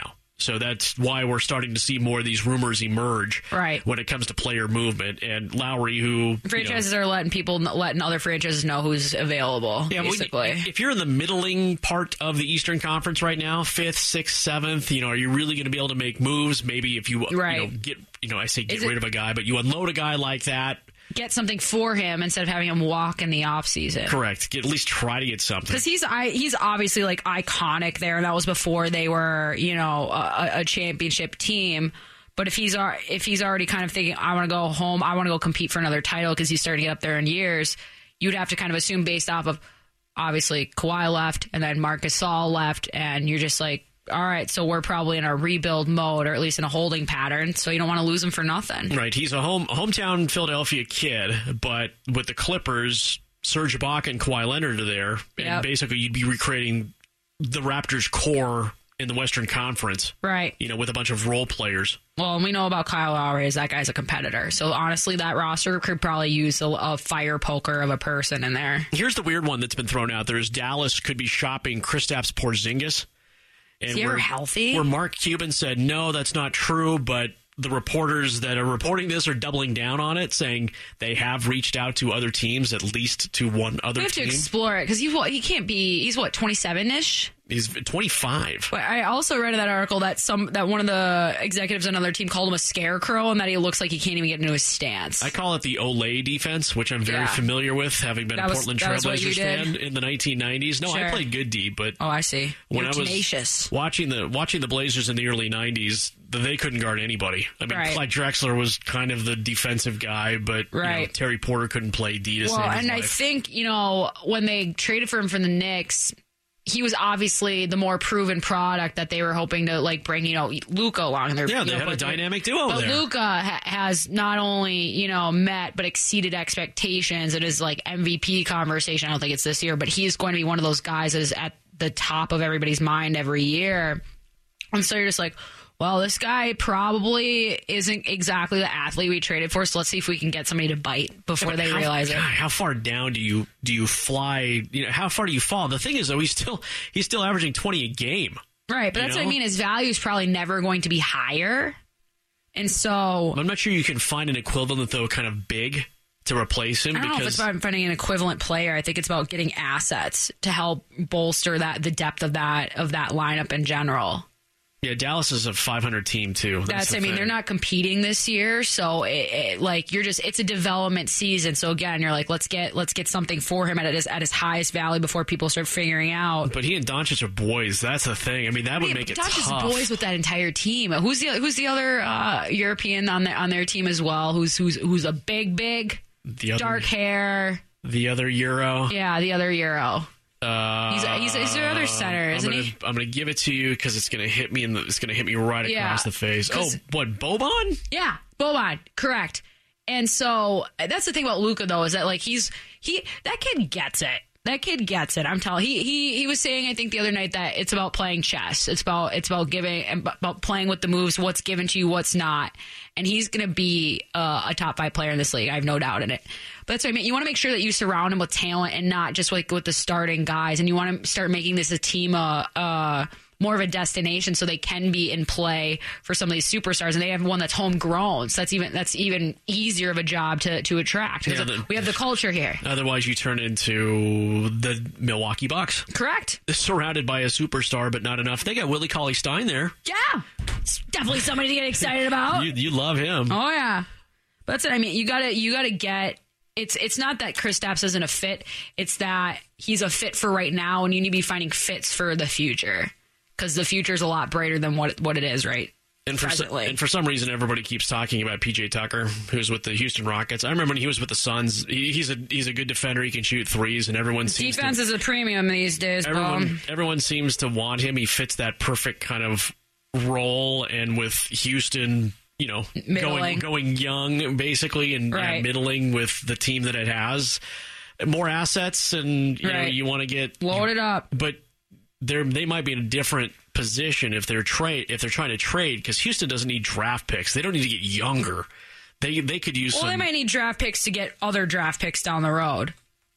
H: So that's why we're starting to see more of these rumors emerge
I: right.
H: when it comes to player movement. And Lowry, who...
I: Franchises
H: you know,
I: are letting people, letting other franchises know who's available,
H: yeah,
I: basically.
H: Well, if you're in the middling part of the Eastern Conference right now, fifth, sixth, seventh, you know, are you really going to be able to make moves? Maybe if you,
I: right.
H: you know, get, you know, I say get
I: Is
H: rid
I: it,
H: of a guy, but you unload a guy like that.
I: Get something for him instead of having him walk in the offseason.
H: Correct. Get, at least try to get something.
I: Because he's I, he's obviously like iconic there, and that was before they were, you know, a, a championship team. But if he's if he's already kind of thinking, I want to go home, I want to go compete for another title because he's starting to get up there in years, you'd have to kind of assume based off of obviously Kawhi left and then Marc Gasol left, and you're just like, all right, so we're probably in a rebuild mode, or at least in a holding pattern, so you don't want to lose him for nothing.
H: Right. He's a home hometown Philadelphia kid, but with the Clippers, Serge Ibaka and Kawhi Leonard are there, and
I: yep.
H: basically you'd be recreating the Raptors' core in the Western Conference.
I: Right.
H: You know, with a bunch of role players.
I: Well, we know about Kyle Lowry is that guy's a competitor. So honestly, that roster could probably use a, a fire poker of a person in there.
H: Here's the weird one that's been thrown out there is Dallas could be shopping Kristaps Porzingis. And
I: is he ever healthy?
H: Where Mark Cuban said, no, that's not true, but the reporters that are reporting this are doubling down on it, saying they have reached out to other teams, at least to one other
I: we have
H: team.
I: to explore it, because he, he can't be, he's what, twenty-seven-ish?
H: He's twenty-five.
I: But I also read in that article that some that one of the executives on another team called him a scarecrow, and that he looks like he can't even get into his stance.
H: I call it the Olay defense, which I'm very yeah. familiar with, having been that a Portland was, Trailblazers fan in the nineteen nineties. No,
I: sure.
H: I played good D, but
I: oh, I see. When
H: You're
I: I was tenacious.
H: watching the watching the Blazers in the early nineties, they couldn't guard anybody. I mean,
I: right.
H: Clyde Drexler was kind of the defensive guy, but
I: right.
H: you know, Terry Porter couldn't play D to
I: well,
H: save his
I: and
H: life.
I: I think, you know, when they traded for him from the Knicks, he was obviously the more proven product that they were hoping to like bring, you know, Luka along there.
H: Yeah, they
I: know,
H: had a dynamic duo
I: but
H: there.
I: But Luka ha- has not only, you know, met but exceeded expectations. It is like M V P conversation. I don't think it's this year, but he's going to be one of those guys that is at the top of everybody's mind every year. And so you're just like, well, this guy probably isn't exactly the athlete we traded for, so let's see if we can get somebody to bite before
H: yeah,
I: they
H: how,
I: realize
H: God,
I: it.
H: How far down do you do you fly? You know, how far do you fall? The thing is, though, he's still he's still averaging twenty a game.
I: Right, but that's know? what I mean. His value is probably never going to be higher, and so
H: I'm not sure you can find an equivalent though, kind of big to replace him.
I: I don't
H: because
I: know if it's about finding an equivalent player. I think it's about getting assets to help bolster that the depth of that of that lineup in general.
H: Yeah, Dallas is a five hundred team too. That's,
I: That's
H: the
I: I mean,
H: thing.
I: they're not competing this year, so it, it, like you're just it's a development season. So again, you're like, let's get let's get something for him at his at his highest value before people start figuring out.
H: But he and Doncic are boys. That's the thing. I mean, that would
I: yeah,
H: make it
I: Doncic
H: tough.
I: is boys with that entire team. Who's the who's the other uh, European on their on their team as well? Who's who's who's a big big
H: the other,
I: dark hair?
H: The other Euro.
I: Yeah, the other Euro.
H: Uh,
I: he's, he's he's their other center, isn't
H: I'm gonna,
I: he?
H: I'm gonna give it to you because it's gonna hit me in the. It's gonna hit me right
I: yeah,
H: across the face. Oh, what Boban?
I: Yeah, Boban, correct. And so that's the thing about Luka though, is that like he's he that kid gets it. That kid gets it. I'm telling. He he he was saying, I think the other night, that it's about playing chess. It's about it's about giving about playing with the moves. What's given to you, what's not. And he's going to be uh, a top five player in this league. I have no doubt in it. But that's what I mean. You want to make sure that you surround him with talent and not just like with the starting guys. And you want to start making this a team, uh, uh, more of a destination, so they can be in play for some of these superstars. And they have one that's homegrown, so that's even that's even easier of a job to to attract.
H: Yeah, the,
I: we have the culture here.
H: Otherwise, you turn into the Milwaukee Bucks.
I: Correct.
H: Surrounded by a superstar, but not enough. They got Willie Cauley-Stein there.
I: Yeah, it's definitely somebody to get excited about.
H: you, you love him.
I: Oh yeah, but that's it. I mean, you gotta you gotta get. It's it's not that Kristaps isn't a fit. It's that he's a fit for right now, and you need to be finding fits for the future, because the future is a lot brighter than what it, what it is right
H: and for some, and for some reason, everybody keeps talking about P J Tucker, who's with the Houston Rockets. I remember when he was with the Suns. He, he's a he's a good defender. He can shoot threes, and everyone seems
I: defense
H: to,
I: is a premium these days.
H: Everyone
I: Bob.
H: everyone seems to want him. He fits that perfect kind of role, and with Houston, you know,
I: middling.
H: going going young basically, and
I: right.
H: yeah, middling with the team that it has, more assets, and you
I: right.
H: know, you want to get
I: load
H: you,
I: it up.
H: But they're they might be in a different position if they're trade if they're trying to trade, because Houston doesn't need draft picks. They don't need to get younger. They they could use.
I: Well,
H: some,
I: they might need draft picks to get other draft picks down the road.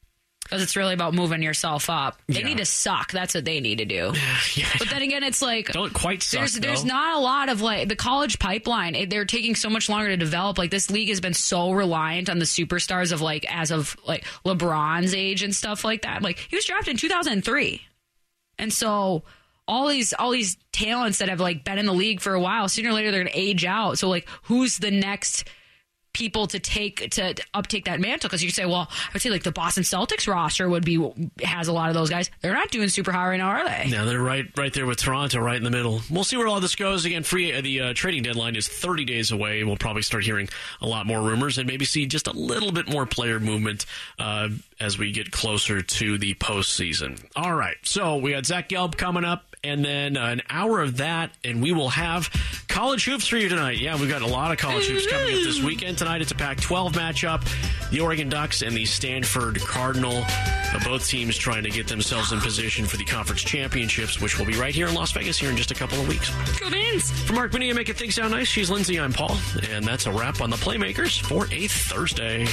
I: Because it's really about moving yourself up. They
H: Yeah.
I: need to suck. That's what they need to do.
H: Yeah.
I: But then again, it's like
H: Don't quite suck,
I: there's there's
H: though.
I: not a lot of like the college pipeline. It- They're taking so much longer to develop. Like this league has been so reliant on the superstars of like as of like LeBron's age and stuff like that. Like he was drafted in two thousand three, and so all these all these talents that have like been in the league for a while, sooner or later they're going to age out. So like, who's the next people to take to uptake that mantle? Because you could say, well, I would say like the Boston Celtics roster would be has a lot of those guys. They're not doing super high right now, are they?
H: Yeah, they're right right there with Toronto, right in the middle. We'll see where all this goes. Again, free uh, the uh, trading deadline is thirty days away. We'll probably start hearing a lot more rumors and maybe see just a little bit more player movement uh, as we get closer to the postseason. All right, so we got Zach Gelb coming up, and then uh, an hour of that, and we will have college hoops for you tonight. Yeah, we've got a lot of college hoops coming up this weekend. Tonight it's a Pac twelve matchup. The Oregon Ducks and the Stanford Cardinal. Uh, both teams trying to get themselves in position for the conference championships, which will be right here in Las Vegas here in just a couple of weeks.
I: Go Beans!
H: For Mark Minnie and Make It Think Sound Nice, she's Lindsay, I'm Paul. And that's a wrap on the Playmakers for a Thursday.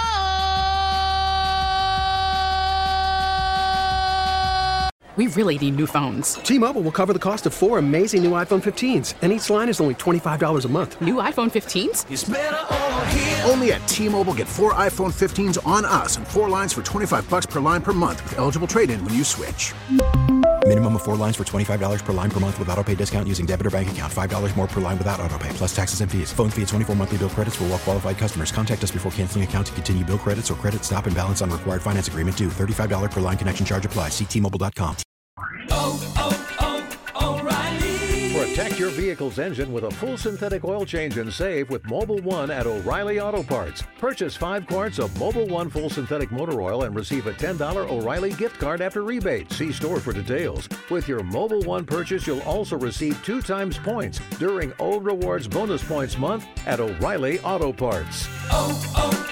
C: We really need new phones.
D: T-Mobile will cover the cost of four amazing new iPhone fifteens, and each line is only twenty-five dollars a month.
C: New iPhone fifteens?
E: It's better over here. Only at T-Mobile, get four iPhone fifteens on us and four lines for twenty-five bucks per line per month with eligible trade-in when you switch.
F: Minimum of four lines for twenty-five dollars per line per month with autopay discount using debit or bank account. five dollars more per line without autopay, plus taxes and fees. Phone fee at twenty-four monthly bill credits for well-qualified customers. Contact us before canceling account to continue bill credits or credit stop and balance on required finance agreement due. thirty-five dollars per line connection charge applies. See T Mobile dot com.
L: Oh, oh, oh, O'Reilly. Protect your vehicle's engine with a full synthetic oil change and save with Mobile One at O'Reilly Auto Parts. Purchase five quarts of Mobile One full synthetic motor oil and receive a ten dollars O'Reilly gift card after rebate. See store for details. With your Mobile One purchase, you'll also receive two times points during O Rewards Bonus Points Month at O'Reilly Auto Parts.
M: Oh, oh,